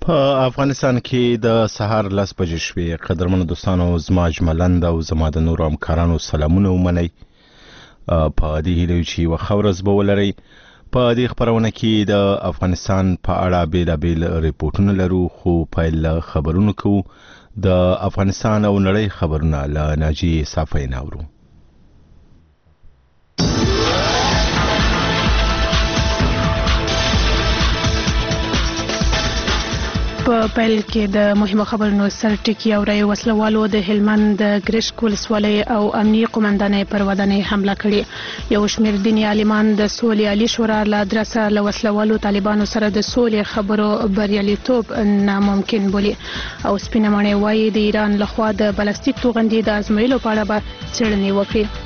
په افغانستان کې د سهار 10 بجې شوې. قدرمنو دوستانو، زما اجملند او زما د نورو همکارانو سلامونه ومنئ. په دې هیله چې یوه ښه ورځ به ولرئ. په دې خپرونه کې د افغانستان په اړه بیلابیل ریپورټونه لرو، خو پیل له خبرونو کوو. د افغانستان او نړۍ خبرونه له ناجیې صافۍ نه اورو. په پیل کې د مهمو خبرونو سر ټکی اورئ. وسلوالو د هلمند د ګرشک ولسوالۍ او امنیي قومندانۍ پر ودانۍ حمله کړې. یو شمېر دیني عالمان د سولې عالي شورا له ادرسه له وسلوالو طالبانو سره د سولې خبرو بریالیتوب ناممکن بولي او سپینه ماڼۍ وایي د ایران لخوا د بلاستیک توغندي د ازمویلو په اړه به څېړنې وکړي.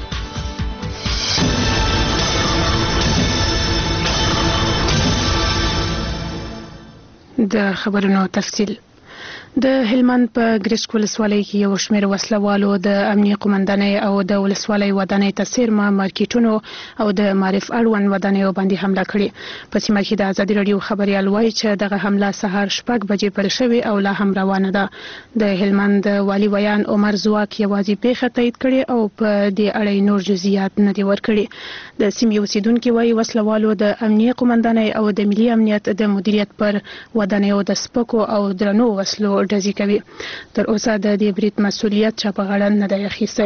د خبرونو تفصیل. د هلمند په ګرشک ولسوالۍ کې یو شمېر وسلوالو د امنیي قومندانۍ او د ولسوالۍ ودانۍ ته څیرمه مارکیټونو او د معرف اړوند ودانیو باندې حمله کړې. په سیمه کې د ازادي راډیو خبریال وایي چې دغه حمله سهار 6 بجې پیل شوې او لا هم روانه ده. د هلمند والي ویان عمر زواک یوازې پیښه تایید کړې او په دې اړه نور جزئیات نه دي ورکړي. د سیمې اوسیدونکي وایي وسلوالو د امنیي قومندانۍ او د ملي امنیت د مدیریت پر ودانیو د سپکو او درنو وسلو ډزې کوي. تر اوسه د دې برید مسؤلیت چا په غاړه نه دی اخیستی.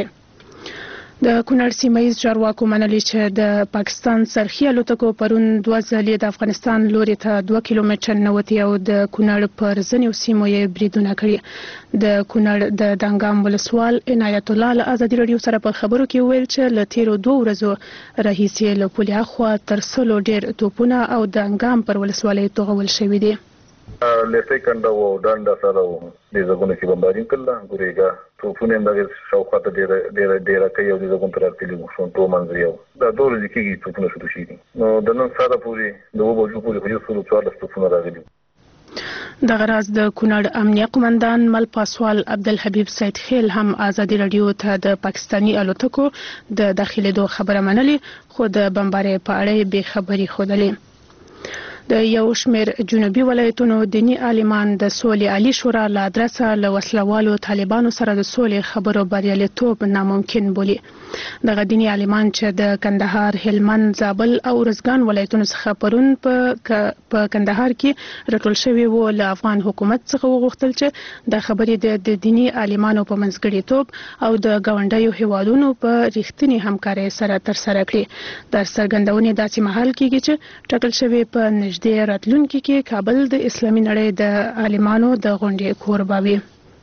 د کونړ سیمهیز چارواکو منلي چې د پاکستان سرخي الوتکو پرون 2 ځلې د افغانستان لوري ته 2 کیلومتر نوتي او د کونړ پر ځینو سیمو یې بریدونه کړي. د کونړ د دانګام ولسوال عنایت الله له ازادي راډیو سره په خبرو کې ویل چې له تیرو 2 ورځو راهیسې له پولې اخوا تر 100 ډیر توپونه او د دانګام پر ولسوالۍ توغول شوي دي. لیفی کنده و ډانډه سره و دې ځګونه کې بمبارین کړل. ګورېګا توپونه هم دغه شاوخوا ته ډېره کوي او دې ځګون ته راتللي وو شونټو منځري او دا 2 ورځې کېږي توپونه شروع شوي دي. نو د نن سهاره پورې د 2 بجو پورې خو یو 14 توپونه راغلي. دغه راز د کونړ امنیه قومندان مل پاسوال عبدالحبیب سید خیل هم ازادي راډیو ته د پاکستاني الوتکو د داخلېدو خبره منلي، خو د بمبارۍ په اړه بې خبري ښودلې. د یو شمېر جنوبي ولایتونو دیني عالمان د سولې عالي شورا له ادرسه له وسلوالو طالبانو سره د سولې خبرو بریالیتوب ناممکن بولي. دغه دیني عالمان چې د کندهار، هلمند، زابل او ارزګان ولایتونو څخه پرون په کندهار کې راټول شوي وو، له افغان حکومت څخه وغوښتل چې د خبرې د دیني عالمانو په منځګړیتوب او د ګاونډیو هیوادونو په رښتینې همکارۍ سره ترسره کړي. د څرګندونې داسې مهال کېږي چې ټاکل شوی په نږدې راتلونکي کې کابل د اسلامي نړۍ د عالمانو د غونډې کوربه وي.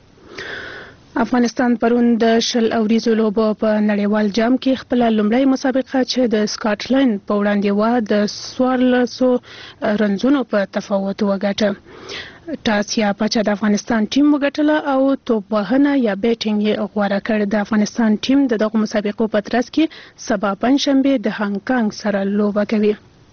افغانستان پرون د 20 اوریزو لوبو په نړیوال جام کې خپل لومړی مسابقه چې د سکاټلند په وړاندې و د 1400 رنزونو په تفاوت وګټه. ټاس یا پچه د افغانستان ټیم وګټله او توپ وهنه یا بیټینګ یې غوره کړ. د افغانستان ټیم د دغه مسابقو په ترڅ کې سبا پنجشنبه د هانګ کانګ سره لوبه کوي.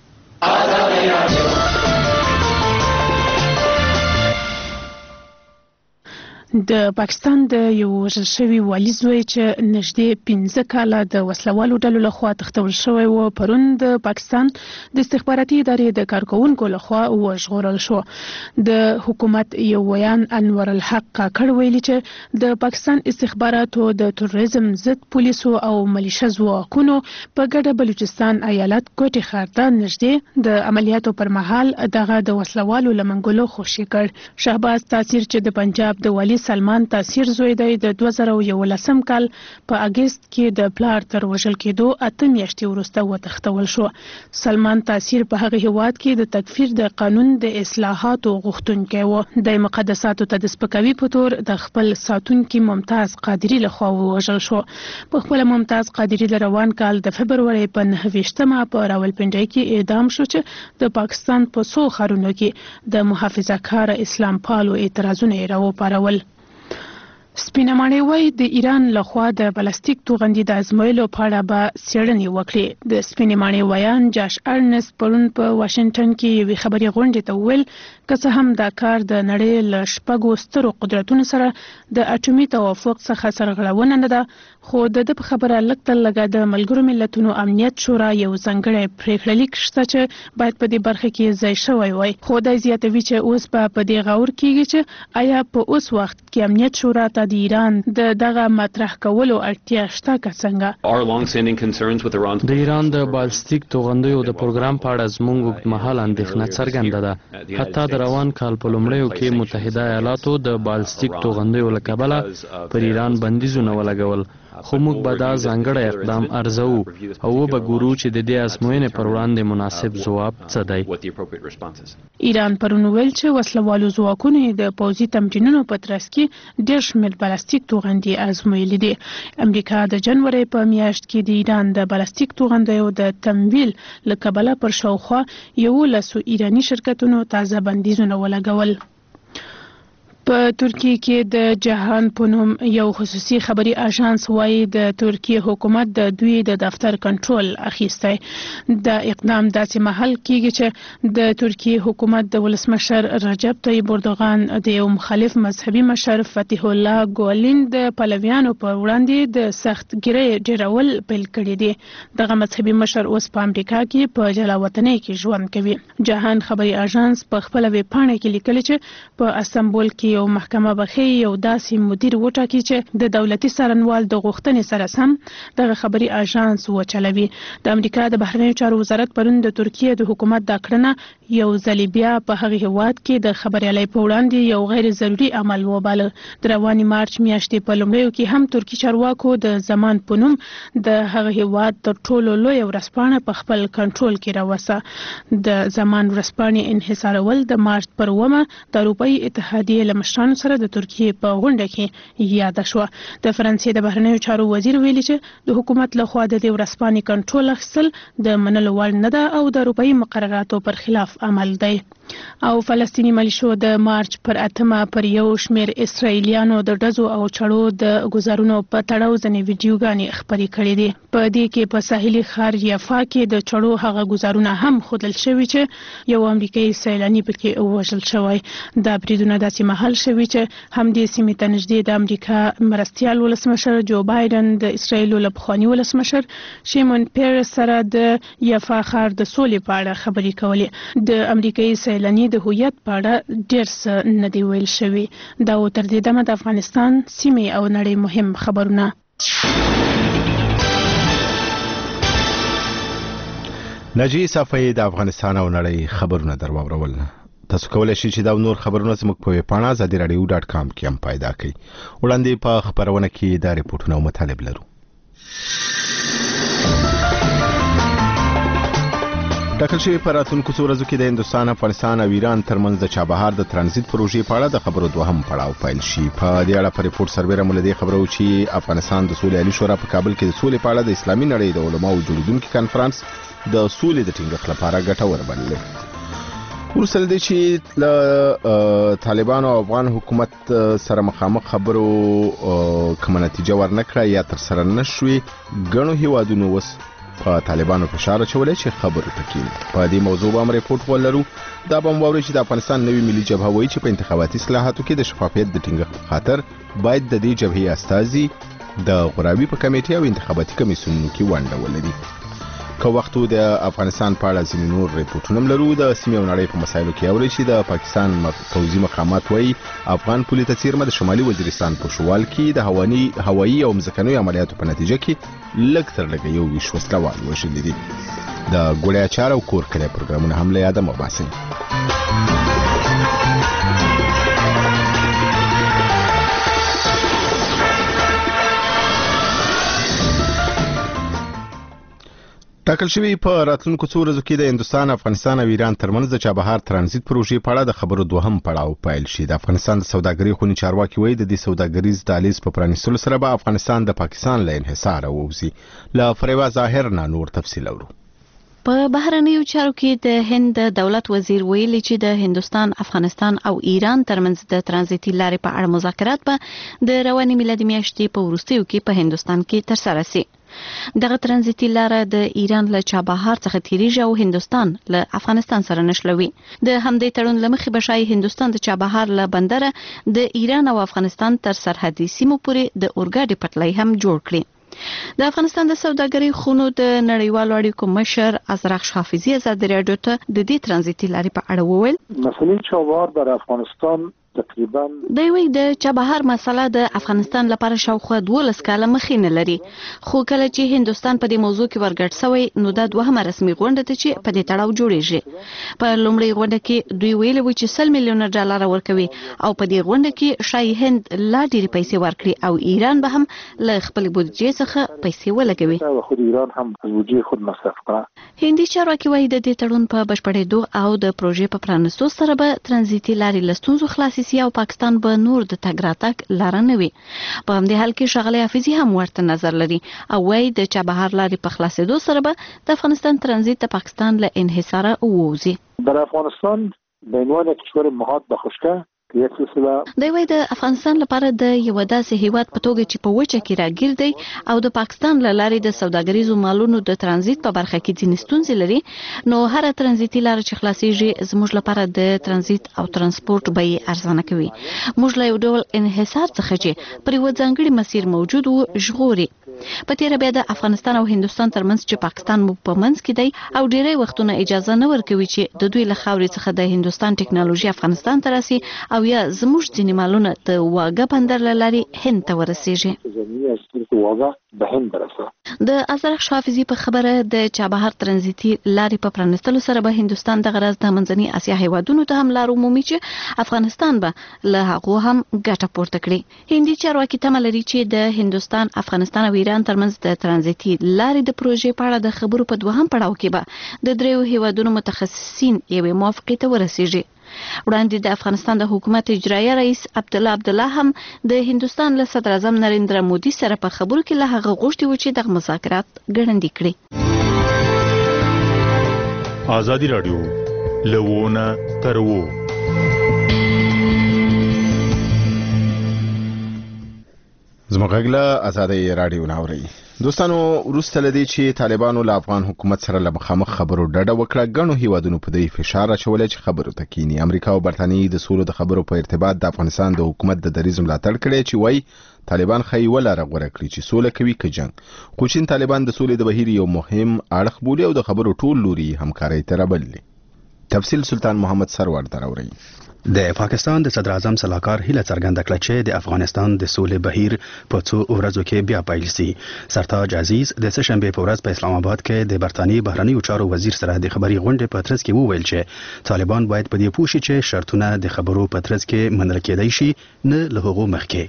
د پاکستان د یو وژل شوي والي زوی چې نږدې 15 کاله د وسلوالو ډلو لخوا تښتول شوی و پرون د پاکستان د استخباراتي ادارې د کارکونکو لخوا وژغورل شو. د حکومت یو ویان انور الحق کاکړ ویلي چې د پاکستان استخباراتو د تروریزم ضد پولیسو او ملیشه ځواکونو په ګډه بلوچستان ایالت کوټي ښار ته نږدې د عملیاتو پر مهال دغه د وسلوالو له منګولو خوشي کړ. شهباز تاثیر چې د پنجاب د والي سلمان تاثیر زوی دی د 2011 کال په اگست کې د پلار تر وژل کېدو 8 میاشتې وروسته وتښتول شو. سلمان تاثیر په هغه هیواد کې د تکفیر د قانون د اصلاحاتو غوښتونکی و. د مقدساتو ته د سپکاوي په تور د خپل ساتونکي ممتاز قادری لخوا ووژل شو. په خپل ممتاز قادری د روان کال د فبرورۍ په 9 په راولپنډۍ کې اعدام شو چې د پاکستان په څو ښارونو کې د محافظه کار اسلام پالو اعتراضونه یې راوپارول. سپینمانې وایي د ایران لخوا د بلاستیک توغندي د ازمویلو په اړه به څېړنې وکړي. د سپینمانې وایان جاش ارنست پرون په واشنگټن کې یوې خبري غونډې ته وویل که څه هم دا کار د نړۍ له شپږو سترو قدرتونو سره د اټومي توافق څخه سرغړونه نه ده، خو د په خبره لږ تر لږه د ملګرو ملتونو امنیت شورا یو ځانګړی پریکړه لیک شته چې باید په دې برخه کې ځای شوی وای. خو دا زیاتوي چې اوس په دې غور کېږي چې آیا په اوس وخت کې امنیت شورا ته د ایران دغه مطرح کولو اړتیا شته که څنګه. د ایران د بالستیک توغندیو د پروګرام په اړه زموږ اوږدمهاله اندېښنه څرګنده ده. حتی د روان کال په لومړیو کې متحده ایالاتو د بالستیک توغندیو له کبله پر ایران بندیزونه ولګول، خو موږ به دا ځانګړی اقدام ارزوو او به ګورو چې د دې ازموینې پر وړاندې مناسب ځواب څه دی. ایران پرون ویل چې وسلوالو ځواکونو د پوځي تمرینونو په ترڅ کې ډېر شمېر بلاستیک توغندي ازمویلي دي. امریکا د جنوري په میاشت کې د ایران د بلاستیک توغندیو د تمویل له کبله پر شاوخوا 11 ایراني شرکتونو تازه بندیزونه ولګول. په ترکیه کې د جهان په نوم یو خصوصي خبري اژانس وایي د ترکیه حکومت د دوی د دفتر کنټرول اخیستی. د اقدام داسې مهال کېږي چې د ترکیه حکومت د ولسمشر رجب طیب اردوغان د یو مخالف مذهبي مشر فتح الله ګولین د پلویانو په وړاندې د سختګیرۍ ډیرول پیل کړی دی. دغه مذهبي مشر اوس په امریکا کې په جلاوطنۍ کې ژوند کوي. جهان خبري اژانس په خپل ویبپاڼه کې لیکلي چې په استانبول کې یو محکمه بخي یو داسې مدیر وټاکي چې د دولتي څارنوال د غوښتنې سره سم دغه خبري اژانس وچلوي. د امریکا د بهرنیو چارو وزارت پرون د ترکیه د حکومت دا کړنه یو ځلې بیا په هغه هیواد کې د خبریالۍ په وړاندې یو غیر ضروري عمل وباله. د رواني مارچ میاشتې په لومړیو کې هم ترکی چارواکو د زمان په نوم د هغه هیواد تر ټولو لوی ورځپاڼه په خپل کنټرول کې راوسته. د زمان ورځپاڼې انحصارول د مارچ پر 1 د اروپאי اتحادیې له مشرانو سره د ترکیه په غونډه کې یاد شو. د فرانسې د بهرنیو چارو وزیر ویلي چې د حکومت لخوا د دې ورځپاڼې کنټرول اخیستل د منلو وړ نه ده او د اروپאי مقرراتو پر خلاف عمل دی. او فلسطینی ملیشو د مارچ پر 8 پر یو شمیر اسرائیلیانو د ډزو او چړو د گزارونو په تړاو ځنې ویډیوګانې خپرې کړې دي. په دې کې په ساحلي ښار یافا کې د چړو هغه گزارونه هم ښودل شوي چې یو امریکایي سیلانی پکې وژل شوی. دا بریدونه داسې مهال شوي چې همدې سیمې ته نږدې د امریکا مرستیال ولسمشر جو بایدن د اسرائیل له پخواني ولسمشر شیمون پیرس سره د یافا ښار د سولې په اړه خبرې کولې. د امریکایي سیلانی د هویت په اړه ډېر څه نه دی ویل شوي. دا تر دې دمه د افغانستان سیمې او نړۍ مهم خبرونه. ناجی صافی د افغانستان او نړۍ خبرونه درواورول. تاسو کولای شئ چې دا نور خبرونه زموږ په ویبپاڼه azadiradio.com کې هم پیدا کړئ. وړاندې په خبرونه کې دا ریپورتونه او مطالب لرو. ټاکل شوی په راتلونکو څو ورځو کې د هندوستان، افغانستان او ایران ترمنځ د چابهار د ترانزیت پروژې په اړه د خبرو دوهم پړاو پیل شي. په دې اړه په ریپورت سربېره مولدي خبرو چې افغانستان د سولې عالی شورا په کابل کې د سولې په اړه د اسلامي نړۍ د علماو جوړیدونکو کانفرنس د سولې د ټینګښت لپاره ګټور بللی. ورسره دي چې طالبانو او افغان حکومت سره مخامخ خبرو کومه نتیجه ورنکړه یا تر سره نشوي، ګڼو هیوادونو وس په طالبانو فشار اچولې چې خبرو تکي. په دې موضوع باندې ریپورت ولرو. دا به موري چې د افغانستان نوی ملي جبهه وایي چې په انتخاباتي اصلاحاتو کې د شفافیت د ټینګښت خاطر باید د دې جبهې استازي د غراوي په کمیټه او انتخاباتي کمیسیونونو کې ونډه ولري. که وختو د افغانستان په اړه ځینې نور ریپورتونه لرو. د سیمې او نړۍ په مسایلو کې اوري چې د پاکستان پوځي مقامات وایي افغان پولیس څیرمه د شمالي وزیرستان په شوال کې د هوایي او ځمکنیو عملیاتو په نتیجه کې لږ تر لږه 20 وسلوال وژل دي. د ګوړیا چار او کور کړه پروګرامونه هم له یاده مباسي. ټاکل شوی په راتلونکو څو ورځو کې د هندوستان، افغانستان او ایران ترمنځ د چابهار ترانزیت پروژې په اړه د خبرو دوهم پړاو پیل شي. د افغانستان د سوداګرۍ خونی چارواکي وایي د دې سوداګریز دهلیز په پرانیستلو سره به افغانستان د پاکستان له انحصار ووځي. له فریوا ظاهر نه نور تفصیل اورو. په بهرنیو چارو کې د هند د دولت وزیر ویلي چې د هندستان، افغانستان او ایران ترمنځ د ترانزیتي لارې په اړه مذاکرات به د روانې میلادي میاشتې په وروستیو کې په هندستان کې ترسره شي. دغه ترانزیتي لاره د ایران له چابهار څخه تیریږي او هندستان له افغانستان سره نښلوي. د همدې تړون له مخې به شاید هندستان د چابهار له بندره د ایران او افغانستان تر سرحدي سیمو پورې د اورګاډي پټلۍ هم جوړ کړي. د افغانستان د سوداګرۍ خونو د نړیوالو اړیکو مشر ازرق حافظي ازادي راډیو ته د دې ترانزیتي لارې په اړه وویل. مسئله چابهار در افغانستان تقریبا د وی د چابهار مسله د افغانستان لپاره شاوخوا 12 کاله مخې نه لري، خو کله چې هندستان په دې موضوع کې ورګډ شوی نو د دوهمه رسمي غونډه ته چې په دې تړاو جوړیږي. په لومړۍ غونډه کې دوی ویلي و چې 100 میلیون ډالر ورکوي او په دې غونډه کې شای هند لا ډېری پیسې ورکړي او ایران به هم له خپل بودجې څخه پیسې ولګوي او خود ایران هم از بودجې خود مصرف کړي. هندي چارواکي وايي د دې تړون په بشپړېدو او د پروژې په پرانستو سره به ترانزیتي لارې له ستونزو خلاصې سي او پاکستان به نور د تګ راتګ لاره نه وي. په همدې حال کې ښاغلی حافظي هم ورته نظر لري او وايي د چابهار لارې په خلاصېدو سره به د افغانستان ترانزیت د پاکستان له انحصاره ووځي. در افغانستان به عنوان کشور مهاد به خشکه دی وای د افغانستان لپاره د یو داسې هیواد په توګه چې په وچه کې راګیر دی او د پاکستان له لارې د سوداګریزو مالونو د ترانزیت په برخه کې ځینې ستونزې لري، نو هر ترانزیتي لار چې خلاصيږي زموږ لپاره د ترانزیت او ترانسپورت بیې ارزانه کوي. موږ له یو ډول انحصار څخه چې پر یو ځانګړي مسیر موجود وو ژغوري. په تیر بیا د افغانستان او هندستان ترمنځ چې پاکستان مو په منځ کې دی او ډیری وختونه اجازه نه ورکوي چې د دوی له خاورې څخه د هندستان ټکنالوژي افغانستان ته راسي او یا زموږ ځینې مالونه د واګه بندر له لارې هند ته ورسیږي. د ازرق حافظي په خبره د چابهار ترانزیتي لارې په پرانستلو سره به هندستان د غرض د منځني اسیا هیوادونو ته هم لار عمومي چې افغانستان به له هغه هم ګټه پورته کړي. هندي چارواکي تمه لري چې د هندستان، افغانستان او ایران ترمنځ د ترانزیتي لارې د پروژې په اړه د خبرو په دوهم پړاو کې به د دریو هیوادونو متخصصین یوې موافقې ته ورسیږي. وړاندې د افغانستان د حکومت اجرایي رئیس عبدالله هم د هندستان له صدر اعظم نریندرا مودي سره په خبرو کې له هغه غوښتي و چې د مذاکرات ګړندي کړي. ازادي راډیو لوونه ترو زموږ ازادي راډیو ناوري. دوستانو وروسته لدی چې طالبانو له افغان حکومت سره له مخامخ خبرو ډډه وکړه، ګڼو هیوادونو په دې فشار اچولی چې خبرو ته کینی. امریکا او برتانیې د سولو د خبرو په ارتباط د افغانستان د حکومت د دریځ ملاتړ کړی چې وایي طالبان خی ولاره غوره کړی چې سوله کوي که جنگ. خو چین طالبان د سولې د بهیر یو مهم اړخ بولي او د خبرو ټول لوري همکارۍ ته رابللي. تفصیل سلطان محمد سرور دراوري. د پاکستان د صدر اعظم صلاحکار هیله څرګنده کړه چې د افغانستان د سولې بهیر په څو ورځو کې بیا پیل شي. سرتاج عزیز د سهشنبه په ورځ په اسلام آباد کې د برتانیې بهرنیو چارو وزیر سره د خبري غونډې په ترڅ کې وویل چې طالبان باید په دې پوه شي چې شرطونه د خبرو په ترڅ کې منل کېدای شي نه له هغو مخکې.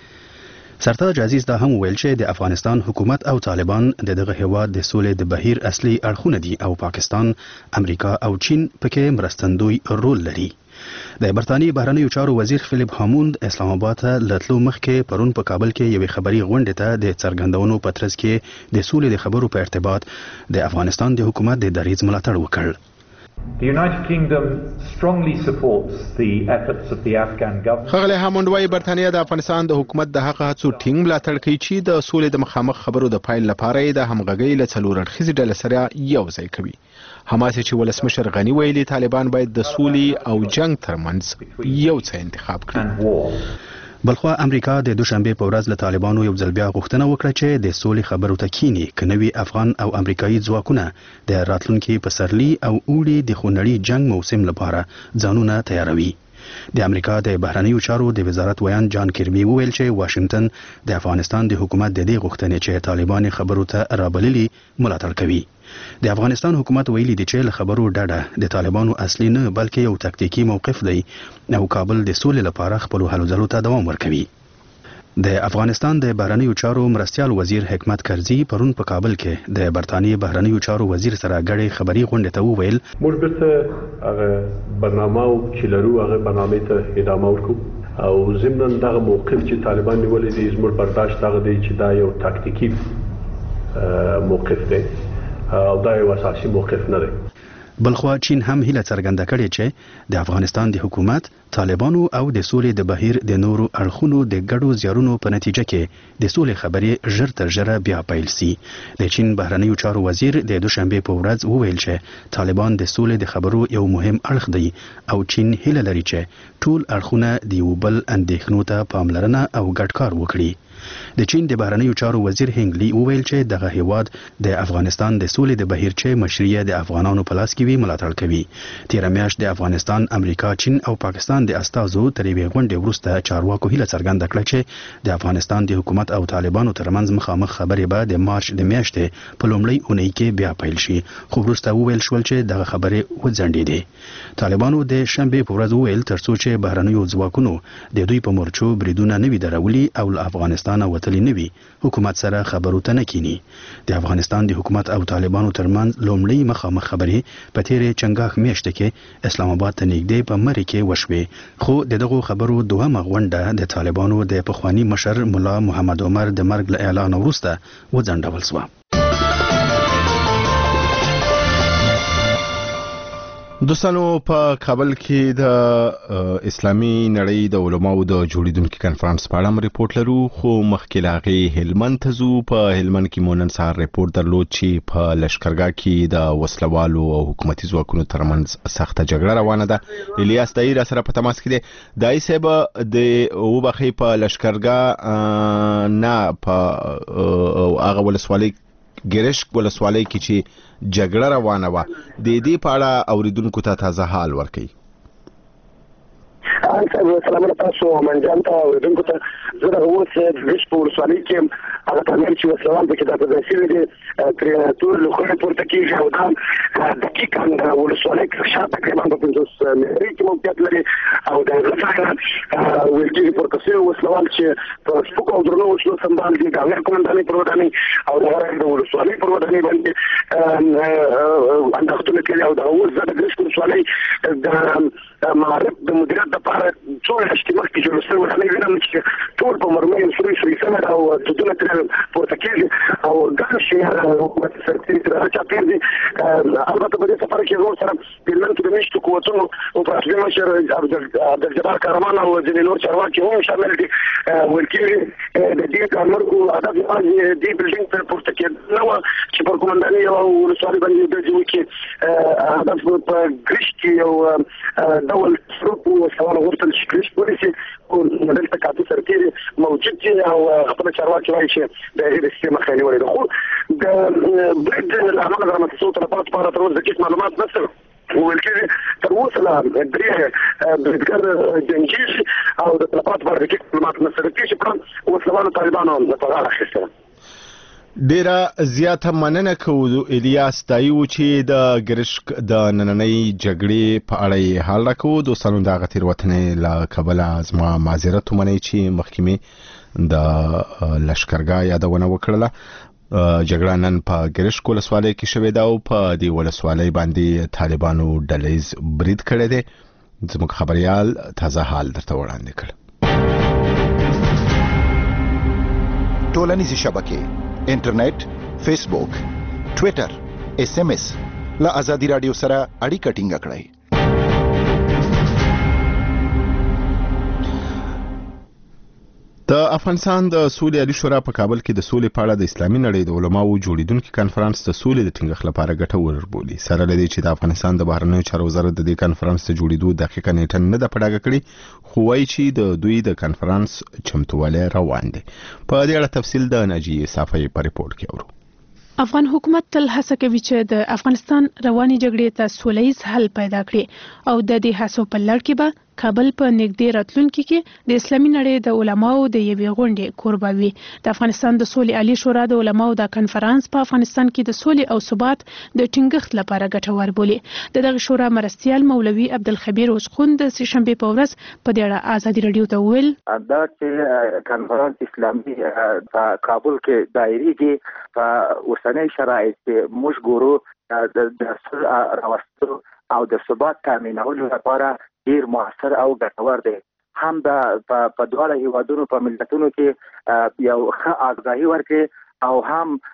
سرتاج عزیز دا هم ویل چې د افغانستان حکومت او طالبان دغه هیواد د سولې د بهیر اصلي اړخونه دي او پاکستان، امریکا او چین پکې مرستندوی رول لري. د برتانیې بهرنیو چارو وزیر فلیپ هاموند اسلام آباد ته لتلو مخکې پرون په کابل کې یوې خبري غونډې ته د څرګندونو په ترڅ کې د سولې د خبرو په ارتباط د افغانستان د حکومت د دریځ ملاتړ وکړ. The United Kingdom strongly supports the efforts of the Afghan government. خغله هاموند وايي برتانیه د افغانستان د حکومت د حق هڅو ټینګ ملاتړ کوي چې د سولې د مخامخ خبرو د پایل لپاره د همغږۍ له څلور اړخیزې ډلې سره یو ځای کوي. حماس چې ولسمشر غنی ویلي طالبان باید د سولې او جنگ ترمنځ یو څه انتخاب کړي. بلخوا امریکا د دوشنبه په ورځ له طالبانو یو ځل بیا غوښتنه وکړه چې د سولې خبرو ته کینی کنوي افغان او امریکایي ځواکونه د راتلونکي پسرلي او اوړي د خونړي جنگ موسم لپاره ځانونه تیاروي. د امریکا د بهرنیو چارو د وزارت ویان جان کیربي وویل چې واشنگټن د افغانستان د حکومت د دې غوښتنې چې طالبان خبرو ته رابللي ملاتړ کوي. د افغانستان حکومت ویلي دی چې له خبرو ډډه د طالبانو اصلي نه بلکې یو تکتیکي موقف دی او کابل د سولې لپاره خپل هلو ځلو ته دوام ورکوي. د افغانستان د بهرنیو چارو مرستیال وزیر حکمت کرزي پرون په کابل کې د برتانیې بهرنیو چارو وزیر سره ګډه خبري غونډه ته وویل موږ بیرته هغه برنامه او چې لرو هغه برنامه ته ادامه ورکوو او ضمن دغه موقف چې طالبان نیولې دي زموږ برداشت هغه دی چې دا یو تکتیکي موقف دی او دا یو اساسي موقف نه دی. بلخوا چین هم هیله څرګنده کړې چې د افغانستان د حکومت، طالبانو او د سولې د بهیر د نورو اړخونو د ګډو زیارونو په نتیجه کې د سولې خبرې ژر تر ژره بیا پیل سي. د چین بهرنیو چارو وزیر د دوشنبه په ورځ وویل چې طالبان د سولې د خبرو یو مهم اړخ دی او چین هیله لري چې ټول اړخونه د یو بل اندېښنو ته پاملرنه او ګډ کار وکړي. د چین د بهرنیو چارو وزیر هنګلی وویل چې دغه هیواد د افغانستان د سولې د بهیر چې مشرعیت د افغانانو په لاس کې وي ملاتړ کوي. تیر میاشت د افغانستان، امریکا، چین او پاکستان د استازو تر یوې غونډې وروسته چارواکو هیله څرګنده کړه چې د افغانستان د حکومت او طالبانو ترمنځ مخامخ خبرې به د مارچ د میاشتې په لومړۍ اونۍ کې بیا پیل شي، خو وروسته وویل شول چې دغه خبرې وځنډېدې. طالبانو د شنبه په ورځ وویل ترڅو چې بهرنیو ځواکونو د دوی په مورچو بریدونه نه وي درولي او له افغانستان وتلی نه وي، حکومت سره خبرو ته نه کینی. د افغانستان د حکومت او طالبانو ترمنځ لومړی مخامخ خبرې په تیرې چنګاښ میاشت کې اسلام آباد ته نږدې په مری کې وشوې، خو دغه خبرو دوهمه غونډه د طالبانو د پخوانی مشر مولا محمد عمر د مرګ له اعلان وروسته وځنډول شوه. دوستانو په کابل کې د اسلامي نړۍ د علماو د جوړیدونکو کانفرنس په اړه ریپورت لرو، خو مخکې لاغي هلمند ته ځو. په هلمند کې مونن سهار ریپورت درلود چې په لشکرګاه کې د وسلوالو او حکومتي ځواکونو ترمنځ سخته جګړه روانه ده. الیاس دایر سره په تماس کې دی. دای صاحب د وبخې په لشکرګاه نه په هغه ولسوالۍ ګرشک ولسوالۍ کې چې جګړه روانه وه، د دې په اړه اوریدونکو ته تازه حال ورکړي. سلام علیکم تاسو منجان ته اوریدونکو ته زه د اوس د ګرشک په ولسوالۍ کې هغه تعمیر چې وسلوال پکې د تداسیر دي تر ټول لوخړې پورته کېږي او دا دقیقاً د ولسوالۍ شاته تقریبا په 50 مترۍ کې موقعیت لري او د هغه څخه ویل کېږي پورته شوي وسلوال چې په سپکو او درنو وسلو سمبال دي د امیر قومندانۍ پر ودانۍ او د ولسوالۍ پر ودانۍ باندې انداختونه کوي او د اوس د ګرشک ولسوالۍ د معارف د مدیریت لپاره څو میاشتې مخکې جوړ شوی ودانۍ وینم چې ټول په مرمیو سوري سمه او دودونه ترې پورته کېږي او ګڼ شمېر حکومتي سرتېري ترې راچاپېر دي. البته په دې سفر کې زموږ سره د هلمند کې د میشتو قوتونو پراسبي مشر عبدالجبار کارمان او ځینې نور چارواکي هم شامل دي. ویل کېږي د دې کارمرګو هدف یوازې دې بلډینګ ته پورته کېدل نه وه چې پر قومندانۍ او ولسوالۍ باندې ډزې وکړي. هدف په ګرشک کې یو ډول سروپ وسلوال غوښتل چې ګرشک ونیسي، خو دلته کافي سرتېري موجود دي او خپل چارواکي وایي چې د هغې د سیستم مخه یې نیولې ده. خو د برید له امله د رامنځته شوو تلفاتو په اړه تر اوسه دقیق معلومات نشته. ویل کېږي تر اوسه لا درې بریدګر جنګېږي او د تلفاتو په اړه دقیق معلومات نشته. د تېر شپه وسلوالو طالبانو په غاړه اخیسته. ډیره زیاته مننه کوو الیاس دایو چې د ګرشک د نننۍ جګړې په اړه حال راکوو. دوستانو دغه تېروتنې له کبله زما معذرت ومنئ چې مخکې مې د لشکرګاه یادونه وکړله. جګړه نن په ګرشک ولسوالۍ کې شوې ده او په دې ولسوالۍ باندې طالبانو ډلیز برید کړی دی. زموږ خبریال تازه حال درته وړاندې کړ. ټولنیزې شبکې انټرنیټ، فیسبوک، ټویټر، SMS له آزادي رادیو سره اړیکه ټینګه کړئ. د افغانستان د سولې عالی شورا په کابل کې د سولې په اړه د اسلامي نړۍ د علماو جوړیدونکو کانفرنس د سولې د ټینګښت لپاره ګټور بولي. سره لدی چې د افغانستان د بهرنیو چارو وزارت د دې کانفرنس ته جوړیدو دقیقه نیټه نه ده پډاګه کړې، خو وایي چې د دوی د کانفرنس چمتووالی روان دی. په دې اړه تفصیل د ناجیه صافی په ریپورت کې اورو. افغان حکومت تل هڅه کوي چې د افغانستان رواني جګړې ته سولهییز حل پیدا کړي او د دې هڅو په لړ کې به کابل په نږدې راتلونکي کې د اسلامي نړۍ د علماو د یوې غونډې کوربه وي. د افغانستان د سولې عالی شورا د علماو د کانفرنس په افغانستان کې د سولې او ثبات د ټینګښت لپاره ګټور بولي. دغه شورا مرستیال مولوي عبدالخبیر اوسخون د سهشنبه په ورځ په دې اړه آزادي رادیو ته وویل دا چې کانفرنس اسلامي په کابل کې دایریږي په اوسنۍ شرایط کې موږ ګورو د راوستلو او د ثبات تامینولو لپاره ډیر موثر او ګټور دی. هم د په دواړه هیوادونو په ملتونو کې یو ښه آگاهي ورکړي او هم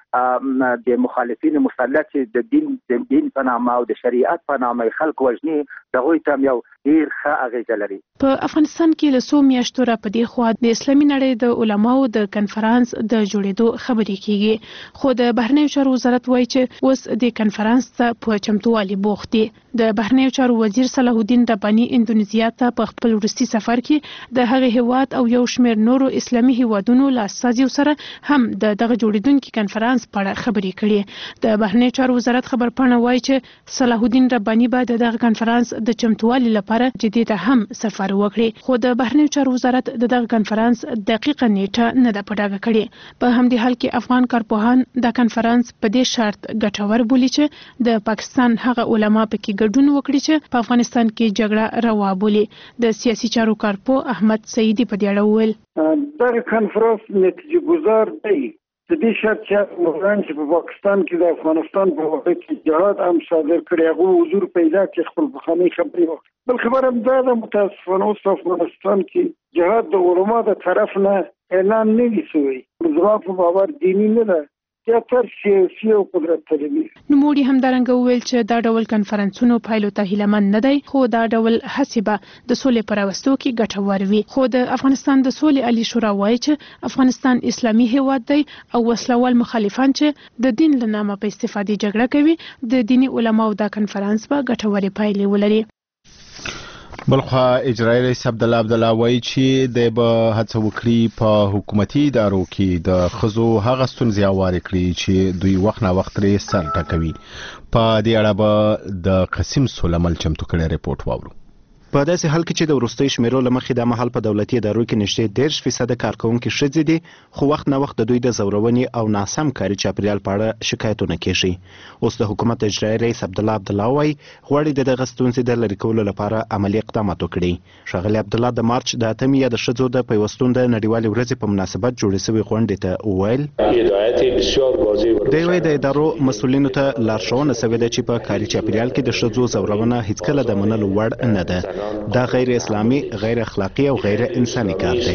د مخالفین مسلط د دین په نامه او د شریعت په نامه خلک وژني دغه ته یو ډیر ښه اغیزه لري. په افغانستان کې له څو میاشتو را پدې خوا د اسلامي نړۍ د علماو د کنفرانس د جوړېدو خبرې کیږي، خو د بهرنیو چارو وزارت وایي چې اوس د کنفرانس ته په چمتووالي بوخت دي. د بهرنیو چارو وزیر صلاح الدین رباني اندونیزیا ته په خپل وروستي سفر کې د هغه هیواد او یو شمېر نورو اسلامي هیوادونو له استازیو سره هم دغه جوړېدونکي کنفرانس په اړه خبرې کړې. د بهرنیو چارو وزارت خبرپاڼه وایي چې صلاح الدین رباني به دغه کنفرانس د چمتووالي لپاره جدي ته هم سفر وکړي، خو د بهرنیو چارو وزارت دغه کنفرانس دقیقه نیټه نه ده په ډاګه کړې. په همدې حال کې افغان کارپوهان د کنفرانس په دې شرط ګټور بولي چې د پاکستان هغه علما پکې ګډون وکړي چې په افغانستان کې جګړه روا بولي. د سیاسي چارو کارپو احمد سعیدی په دې اړه وویل دغه کنفرانس نتیجه گذار دی د دې شرط چې موران چې په پاکستان کې د افغانستان په وخت کې جهاد هم صادر کړی هغه حضور پیدا کړي خپل بخاني خبرې وکړي. بل خبره هم دا ده متاسفانه اوس افغانستان کې جهاد د علما د طرف نه اعلان نه وي شوی. زما په باور دیني نه ده تر سیاسي او قدرت طلبي. نوموړي همدارنګه وویل چې دا ډول کنفرانسونو پایلو ته هیلهمند نه دی، خو دا ډول هڅې به د سولې په راوستو کې ګټور وي. خو د افغانستان د سولې عالي شورا وایي چې افغانستان اسلامي هیواد دی او وسلوال مخالفان چې د دین له نامه په استفادې جګړه کوي د دیني علماو دا کنفرانس به ګټورې پایلې ولري. بلخوا اجرایي رئیس عبدالله وایي چې د به هڅه وکړي په حکومتي ادارو کې د ښځو هغه ستونزې هوارې کړي چې دوی وخت نه وخت ترې سر ټکوي. په دې اړه به د قسیم سلیمل چمتو کړی رپورټ واورو. په داسې حال کې چې د وروستي شمیرو له مخې د مهال په دولتي ادارو کې نږدې 10% کارکونکي ښځې دي، خو وخت نه وخت د دوی د زورونې او ناسم کاري چاپیریال په اړه شکایتونه کیږي. اوس د حکومت اجرایي رئیس عبدالله وایي غواړي د دغه ستونزې د لرې کولو لپاره عملي اقدامات وکړي. ښاغلي عبدالله د مارچ د 8 یا د ښځو د پیوستون د نړیوالې ورځې په مناسبت جوړې شوې غونډې ته وویل دوی وایي د ادارو مسؤلینو ته لارښوونه شوې ده چې په کاري چاپیریال کې د ښځو زورونه هیڅکله د منلو وړ نه ده. دا غیر اسلامي، غیر اخلاقی او غیر انساني کار دی.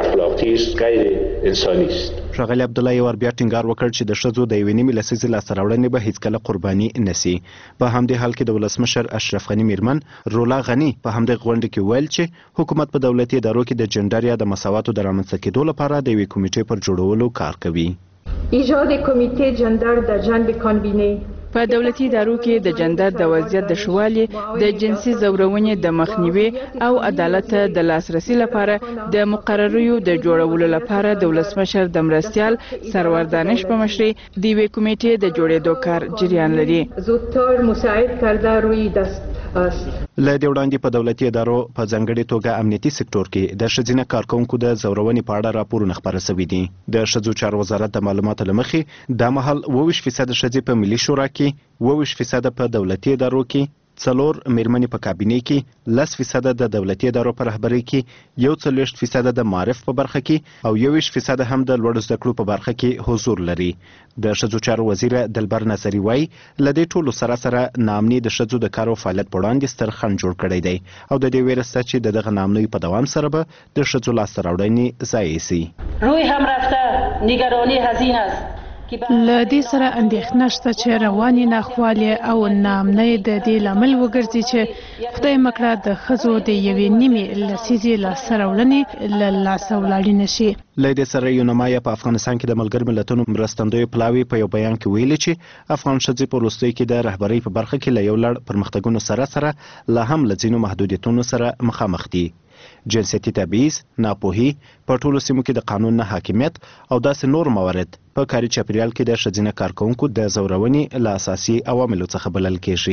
ښاغلي عبدالله یو بیا ټینګار وکړ چې د ښځو د 1.5 لسیزې لاسته راوړنې به هیڅکله قرباني نشي. په همدې حال کې د ولسمشر اشرف غني میرمن رولا غني په همدې غونډه کې ویل چې حکومت په دولتي ادارو کې د جنډر یا د مساواتو د رامنځته کېدو لپاره د یوې کمیټې پر جوړولو کار کوي. ایجاد کمیته جنډر در جنب کانبینه په دولتي ادارو کې د جندر د وضعیت د ښوالي، د جنسي زورونې د مخنیوي او عدالت د لاسرسي لپاره د مقرریو د جوړولو لپاره د ولسمشر د مرستیال سرور دانش په مشرۍ د یوې کمیټې د جوړېدو کار جریان لري. زودتر مساعد کرده روی دست است. له دې وړاندې په دولتي ادارو په ځانګړي توګه امنیتي سکتور کې د ښځینه کارکونکو د زورونې په اړه راپورونه خپاره شوي دي. د ښځو چارو وزارت د معلوماتو له مخې دا مهال 22% ښځې په ملي شورا کې، 22% په دولتي ادارو کې، 4 میرمنې په کابینه کې، 10% د دولتي ادارو په رهبرۍ کې، 41% د معرف په برخه کې او 21% هم د لوړو زده کړو په برخه کې حضور لري. د ښځو چارو وزیر دلبر ناصري وایي له دې ټولو سره ناامني د ښځو د کار او فعالیت په وړاندې ستر خنډ جوړ کړی دی او د دې ویره شته چې دغه ناامنۍ په دوام سره به د ښځو لاسته راوړنې ضایع شي. روی هم رفته نگرانی هزین است. له دې سره اندېښنه شته چې رواني ناخوالې او ناامنۍ د دې لامل وګرځي چې خدای مکړه د ښځو د 1.5 لسیزې لاسته راوړنې له لاسه ولاړې نه شي. له دې سره یونمایه په افغانستان کې د ملګرو ملتونو مرستندوی پلاوي په یو بیان کې ویلي چې افغان ښځې په وروستیو کې د رهبرۍ په برخه کې له یو لړ پرمختګونو سره لا هم له ځینو محدودیتونو سره مخامخ دي. جنسیتي تبعیض، ناپوهي، په ټولو سیمو کې د قانون نه حاکمیت او داسې نور موارد په کاري چاپیریال کې د ښځینه کارکونکو د زورونې له اساسي عواملو څخه بلل کېږي.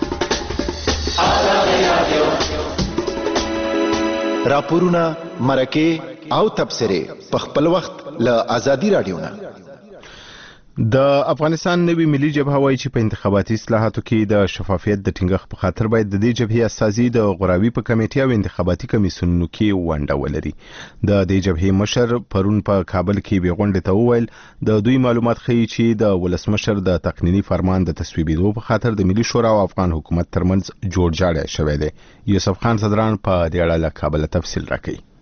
راپورونه، مرکې او تبصرې په خپل وخت له ازادي رادیو نه. د افغانستان نوی ملي جبهه وایي چې په انتخاباتي اصلاحاتو کې د شفافیت د ټینګښت په خاطر باید د دې جبهې استازي د غوراوي په کمیټې او انتخاباتي کمیسیونونو کې ونډه ولري. د دې جبهې مشر پرون په کابل کې به غونډه ته وویل د دوی معلومات ښیي چې د ولسمشر د تقنینی فرمان د تصویبېدو په خاطر د ملي شورا او افغان حکومت ترمنځ جوړجاړی شوی دی. یوسف خان صدران په دې اړه له کابل تفصیل راکړي.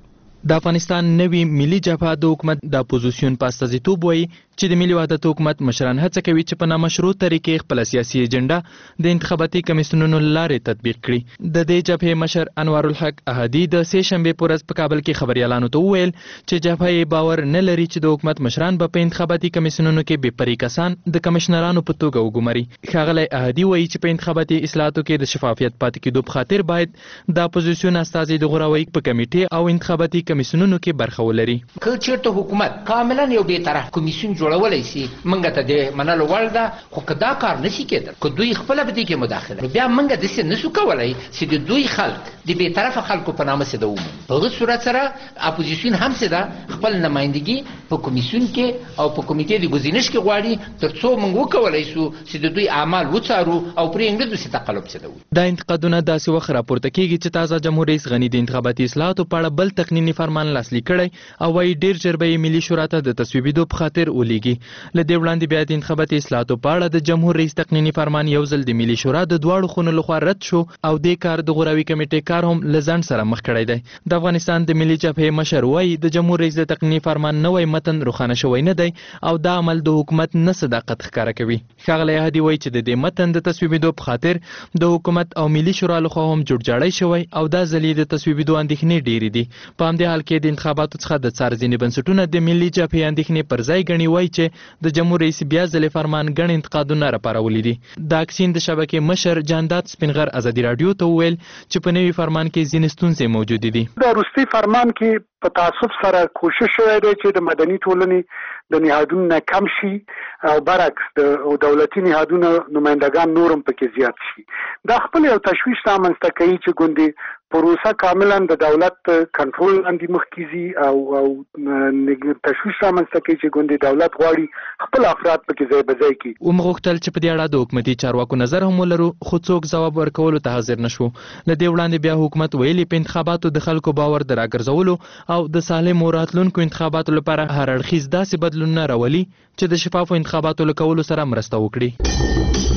د افغانستان نوی ملي جبهه د حکومت د اپوزیسیون په استازیتوب وایي چې د ملي وحدت حکومت مشران هڅه کوي چې په نامشروع طریقې خپل سیاسي ایجنډا د انتخاباتي کمیسیونونو لارې تطبیق کړي. د دې جبهې مشر انوار الحق احدي د سې شنبې په ورځ په کابل کې خبريالانو ته وویل چې جبهه باور نه لري چې د حکومت مشران به په انتخاباتي کمیسیونونو کې بې پرې کسان د کمشنرانو په توګه وګماري. ښاغلی احدي وایي چې په انتخاباتي اصلاحاتو کې د شفافیت پاتې کېدو په خاطر باید د اپوزیسیون استازي د غوراوي په کمیټې او انتخاباتي کمیسیونونو کې برخه ولري. که چېرته حکومت کاملا یو بې طرف کمیسیون جوړولی سي منګه ته د منلو وړ ده، خو که دا کار نشي کېدل، که دوی خپله په دې کې مداخله، بیا منګه داسې نشو کولی چې د دوی خلک د بې طرفه خلکو په نامه څه ده ومني. په هغه صورت سره اپوزیسیون هم څه ده خپل نمایندګي په کمیسیون کې او په کمیټې د ګزینش کې غواړي، تر څو موږ وکولی سو چې د دوی اعمال وڅارو او پرې انګریزو چې تقلب څه ده. دا انتقادونه داسې وخت راپورته کېږي چې تازه جمهور رئیس غني د انتخاباتي اصلاحاتو په اړه بل تقنیني فرمان لاسلیک کړی او وايي ډېر ژر به یې ملي شورا ته د تصویبېدو په خاطر ولیږي. له دې وړاندې بیا د انتخاباتي اصلاحاتو په اړه د جمهور رئیس تقنیني فرمان یو ځل د ملي شورا د دواړو خونو لخوا رد شو او دې کار د غوراوي کمیټې کار هم له ځنډ سره مخ کړی دی. د افغانستان د ملي جبهې مشر وايي د جمهور رئیس د تقنیني فرمان نوی متن روښانه شوی نه دی او دا عمل د حکومت نه صداقت ښکاره کوي. ښاغلی احدي وايي چې د دې متن د تصویبېدو په خاطر د حکومت او ملي شورا لخوا هم جوړجاړی شوی او دا ځل د تصویبېدو اندېښنې ډېرې دي. په همدې حال کې د انتخاباتو څخه د څار ځینې بنسټونه د ملي جبهې اندېښنې پر ځای ګڼي، وایي چې د جمهور رئیس بیا ځلې فرمان ګڼ انتقادونه راپارولي دي. د اکسین د شبکې مشر جانداد سپینغر ازادي راډیو ته وویل چې په نوي فرمان کې ځینې ستونزې موجودې دي. د وروستي فرمان کې په تعصب سره کوشش شوی دی چې د مدني ټولنې د نهادونو نه کم شي او برعکس د دولتي نهادونو نمایندګان نورم پکې زیات شي. دا خپل یو تشویش رامنځته کوي چې ګوندې پروسه کاملا د دولت کنټرول لاندې مخکې ځي او تشویش رامنځته کوي چې ګوندې دولت غواړي خپل افراد پکې ځای په ځای کړي. ومغوښتل چې په دې اړه د حکومتي چارواکو نظر هم ولرو، خو څوک ځواب ورکولو ته حاضر نه شو. له دې وړاندې بیا حکومت ویلي په انتخاباتو د خلکو باور د راګرځولو او د سالمو راتلونکو انتخاباتو لپاره هر اړخیز داسې بدلونونه راولي چې د شفافو انتخاباتو له کولو سره مرسته وکړي.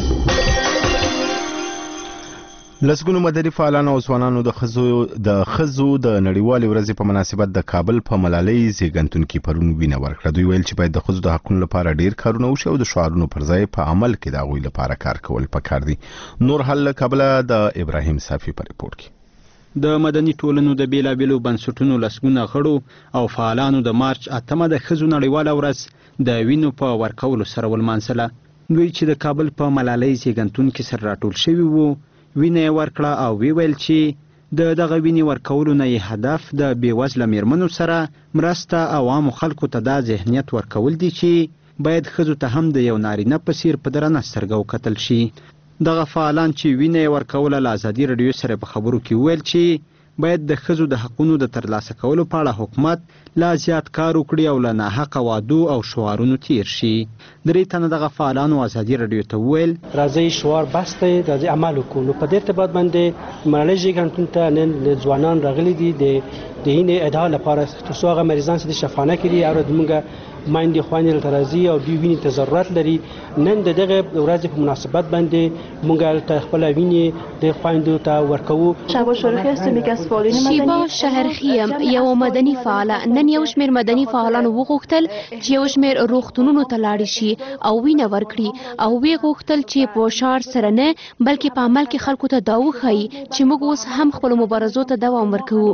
لسګونو مدني فعالان او ځوانانو د ښځو د نړیوالې ورځې په مناسبت د کابل په ملالۍ زیږنتون کې پرون وینه ورکړه. دوی ویل چې باید د ښځو د حقونو لپاره ډیر کارونه وشي او د شعارونو پر ځای په عمل کې د هغوی لپاره کار کول پکار دي. نور حل له کابله د ابراهیم صافي په ریپورت کې. د مدني ټولنو د بیلابیلو بنسټونو لسګونه غړو او فعالانو د مارچ 8 د ښځو نړیواله ورځ د وینو په ورکولو سره ولمانځله. دوی چې د کابل په ملالۍ زیږنتون کې سره راټول شوي وو وینه یې ورکړه او ویل چې د دغه وینې ورکولو نه یې هدف د بېوزله میرمنو سره مرسته عوامو خلکو ته دا ذهنیت ورکول دي چې باید ښځو ته هم د یو نارینه په څیر په درنه سترګه وکتل شي. دغه فعالان چې وینه یې ورکوله له ازادي راډیو سره په خبرو کې وویل چې باید د ښځو د حقونو د ترلاسه کولو په اړه حکومت لا زیات کار وکړي او له ناحقه وعدو او شعارونو تیر شي. درې تنه دغه فعالانو ازادي راډیو ته وویل راځئ شعار بس دی، راځئ عمل وکړو. نو په دې ارتباط باندې ملالۍ زیږنتون ته نن ځوانان راغلي دي د هینې ادعا لپاره تر څو هغه مریضان چې شفانه کړي او زموږ مایندې خویندې دلته راځي او دوی وینې ته ضرورت لري. نن د دغه ورځې په مناسبت باندې موږ هلته خپله وینې د خویندو ته ورکوو. شیبا شهرخیم یو مدني فعاله نن یو شمېر مدني فعالانو وغوښتل چې یو شمېر روغتونونو ته لاړې شي او وینه ورکړي او ویې غوښتل چې په شعار سره نه بلکې په عمل کې خلکو ته دا وښایي چې موږ اوس هم خپلو مبارزو ته دوام ورکوو.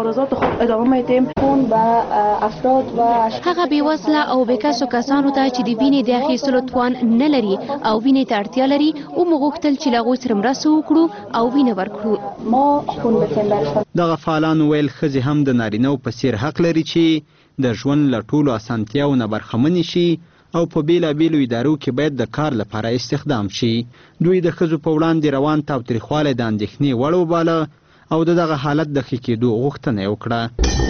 هغه بېوزله او بېکسو کسانو ته چې د وینې د اخیستلو توان نه لري او وینې ته اړتیا لري ومغوښتل چې له هغوی سره مرسته وکړو او وینه ورکړو. دغه فعالان ویل ښځې هم د نارینهو په څیر حق لري چې د ژوند له ټولو اسانتیاو نه برخمنې شي او په بیلابیلو ادارو کې باید د کار لپاره استخدام شي. دوی د ښځو په وړاندې روان تاوتریخوالی د اندېښنې وړ وباله او د دغه حالت د ښه کېدو غوښتنه یې وکړه.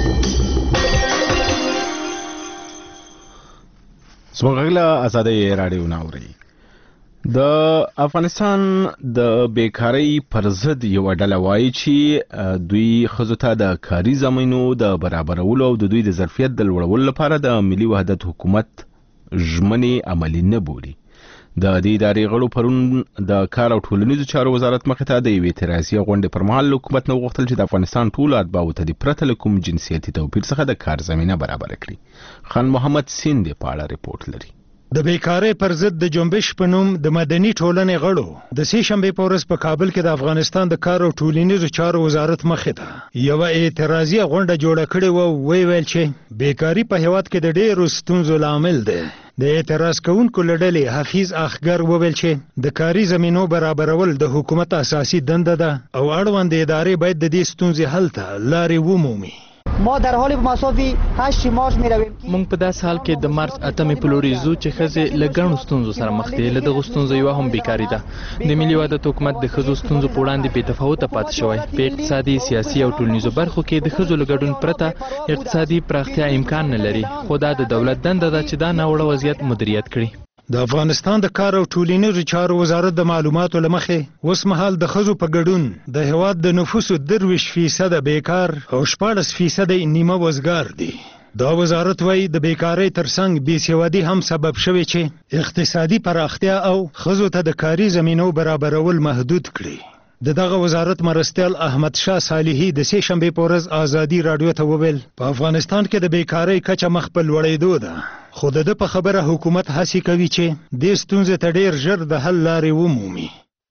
زموږ غږ له ازادۍ راډیو نه اورئ. د افغانستان د بیکارۍ پر ضد یوه ډله وایي چې دوی ښځو ته د کاري زمینو د برابرولو او د دوی د ظرفیت د لوړولو لپاره د ملي وحدت حکومت ژمنې عملي نه بولي. د دې ادارې غړو پرون د کار او ټولنیزو چارو وزارت مخې ته د یوې اعتراضي غونډې پر مهال حکومت نه وغوښتل چې د افغانستان ټولو اتباعو ته د پرته له کوم جنسیتي توپیر څخه د کار زمینه برابر کړي. خان محمد سین د پاړه ریپورت لري. د بیکارۍ پر ضد د جنبش په نوم د مدني ټولنې غړو د سې شنبې په ورځ په کابل کې د افغانستان د کار او ټولنیزو چارو وزارت مخې ته یوه اعتراضي غونډه جوړه کړې وه. ویل چې بیکاري په هیواد کې د ډېرو ستونزو لامل دی. د اعتراض کوونکو له ډلې حفیظ اخګر وویل چې د کاري زمینو برابرول د حکومت اساسي دنده ده او اړوند ادارې باید د دې ستونزې حل ته لارې ومومي. ما در حال مساوی 8 مارچ می رویم. مونږ په داس حال کې د مارچ 8 په لوري ځو چې خزه لګڼو ستونزو سره مخ دي. له دغه ستونزو یو هم بیکاری ده. د ملي وحدت حکومت د خزو ستونزو په وړاندې بې تفاوت پاتې شوی. په اقتصادي، سیاسي او ټولنیزو برخو کې د خزو لګډون پرته اقتصادي پراختیا امکان نه لري. خو دا د دولت دنده ده چې دا ناوړه وضعیت مدیریت کړي. د افغانستان د کار او ټولنیزو چارو وزارت د معلوماتو لمخې اوس مهال د ښځو په ګډون د هیواد د نفوسو 23% بیکار او 14% نیمه وزګار دي. دا وزارت وایي د بیکارۍ ترڅنګ بېسوادي هم سبب شوی چې اقتصادي پراختیا او ښځو ته د کاري زمینو برابرول محدود کړي. دغه وزارت مرستیال احمد شاه صالحي د سې شنبې په ورځ آزادي راډیو ته وویل په افغانستان کې د بیکارۍ کچه مخ په لوړېدو ده. خو د په خبره حکومت هڅې کوي چې دې ستونزې ته ډېر ژر د حل لارې ومومي.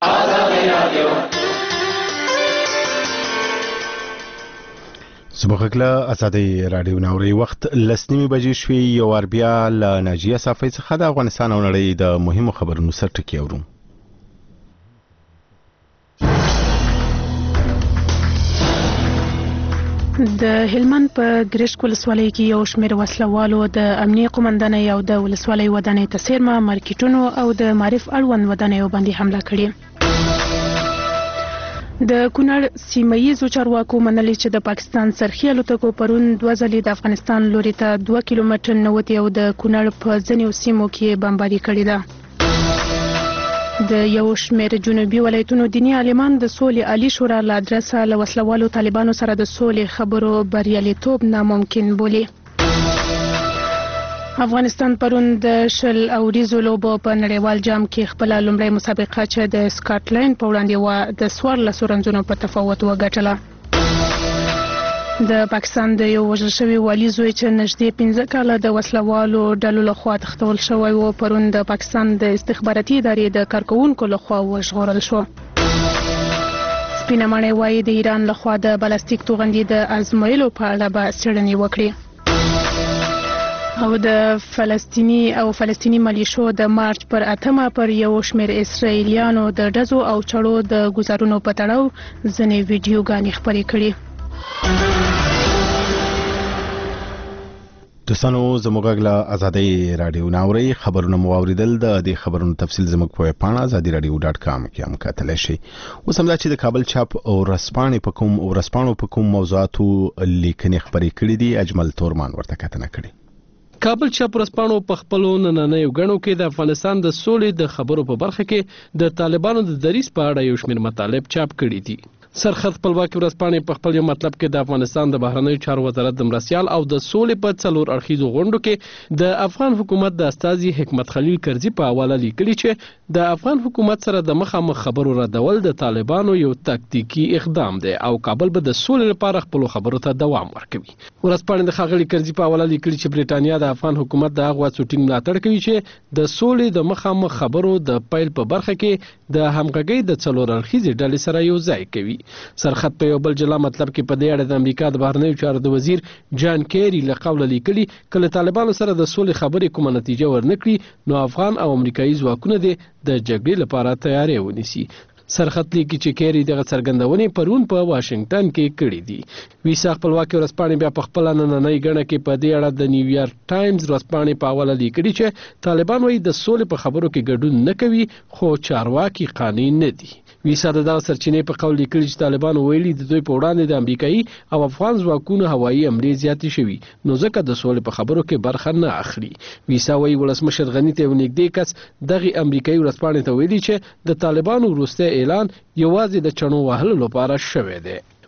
صبحکله ازادي راډیو ناوري وخت 10:30 بجې شوي. یو وار بیا له ناجیه صافی څخه د افغانستان او نړۍ د مهمو خبرونو سر ټکي اورو. د هلمند په ګرشک ولسوالۍ کې یو شمېر وسلوالو د امنیي قومندانۍ او د ولسوالۍ ودانۍ ته څیرمه مارکیټونو او د معرف اړوند ودانیو باندې حمله کړې. د کونړ سیمه ییزو چارواکو منلي چې د پاکستان سرخي الوتکو پرون 2 ځلې د افغانستان لوري ته 2 کیلومتر نوتي او د کونړ په ځینو سیمو کې بمباري کړې ده. د یو شمېر جنوبي ولایتونو دیني عالمان د سولې عالی شورا له ادرسه له وسلوالو طالبانو سره د سولې خبرو بریالیتوب ناممکن بولي. افغانستان پرون د شل اوریزو لوبو په نړیوال جام کې خپل لومړی مسابقه چې د سکاټلند په وړاندې و د 14 رنزونو په تفاوت وګټله. د پاکستان د یو وژل شوي والي زوی چې نږدې 15 کاله د وسلوالو ډلو لخوا تښتول شوی و پرون د پاکستان د استخباراتي ادارې د کارکوونکو لخوا وژغورل شو. سپینه ماڼۍ وایي د ایران لخوا د بلاستیک توغندي د ازمویلو په اړه به څېړنې وکړي. او د فلسطیني ملیشو د مارچ پر 8 پر یو شمېر اسرائیلیانو د ډزو او چړو د ګزارونو په تړاو ځینې ویډیوګانې خپرې کړي. دوستانو زموږ له ازادي راډیو ناوري خبرونه مو اوریدل. د دې خبرونو تفصیل زموږ په پاڼه azadiradio.com کې هم کتلی شئ. اوس هم دا چې د کابل چاپ او ورځپاڼو په کوم موضوعاتو لیکنې خپرې کړي دي اجمل تورمان ورته کتنه کړې. کابل چاپ ورځپاڼو په خپلو نننیو غړو کې د افغانستان د سولې د خبرو په برخه کې د طالبانو د دریځ په اړه یو شمېر مطالب چاپ کړي دي. سرخط خپلواکي ورځپاڼې په خپل یو مطلب کې د افغانستان د بهرنیو چارو وزارت د مرستیال او د سولې په 4 اړخیزو غونډو کې د افغان حکومت د استازي حکمت خلیل کرزي په حواله لیکلي چې د افغان حکومت سره د مخامخ خبرو ردول د طالبانو یو تاکتیکي اقدام دی او کابل به د سولې لپاره خپل خبرو ته دوام ورکوي. ورځپاڼې د ښاغلي کرزي په حواله لیکلي چې برېټانیا د افغان حکومت د هغه څوټینګ ملاتړ کوي چې د سولې د مخامخ خبرو د پیل په برخه کې د همغږۍ د 4 اړخیزې ډلې سره یو ځای کوي. سرخط په یو بل جلا مطلب کې په دې اړه د امریکا د بهرنیو چارو د وزیر جان کیری له قوله لیکلي کله طالبانو سره د سولې خبرې کومه نتیجه ورنکړي نو افغان او امریکایي ځواکونه د جګړې لپاره تیاری ونیسي. سرخط لیکي چې کیری دغه څرګندونې پرون په واشنگټن کې کړې دي. ویسا خپلواکي ورځپاڼې بیا په خپل نننۍ غڼه کې په دې اړه د نیویارک ټایمز ورځپاڼې په حواله لیکلي چې طالبان وايي د سولې په خبرو کې ګډون نه کوي خو چارواکي قانوني نه دي. ویسا د دغه سرچینې په قول لیکلي چې طالبان ویلي د دوی په وړاندې د امریکایي او افغان ځواکونو هوایي حملې زیاتې شوي نو ځکه د سولې په خبرو کې برخه نه اخلي. ویسا وايي ولسمشر غني ته یو نږدې کس دغه امریکایي ورځپاڼې ته ویلي چې د طالبانو وروستی اعلان یوازې د چڼو وهلو لپاره شوی دی.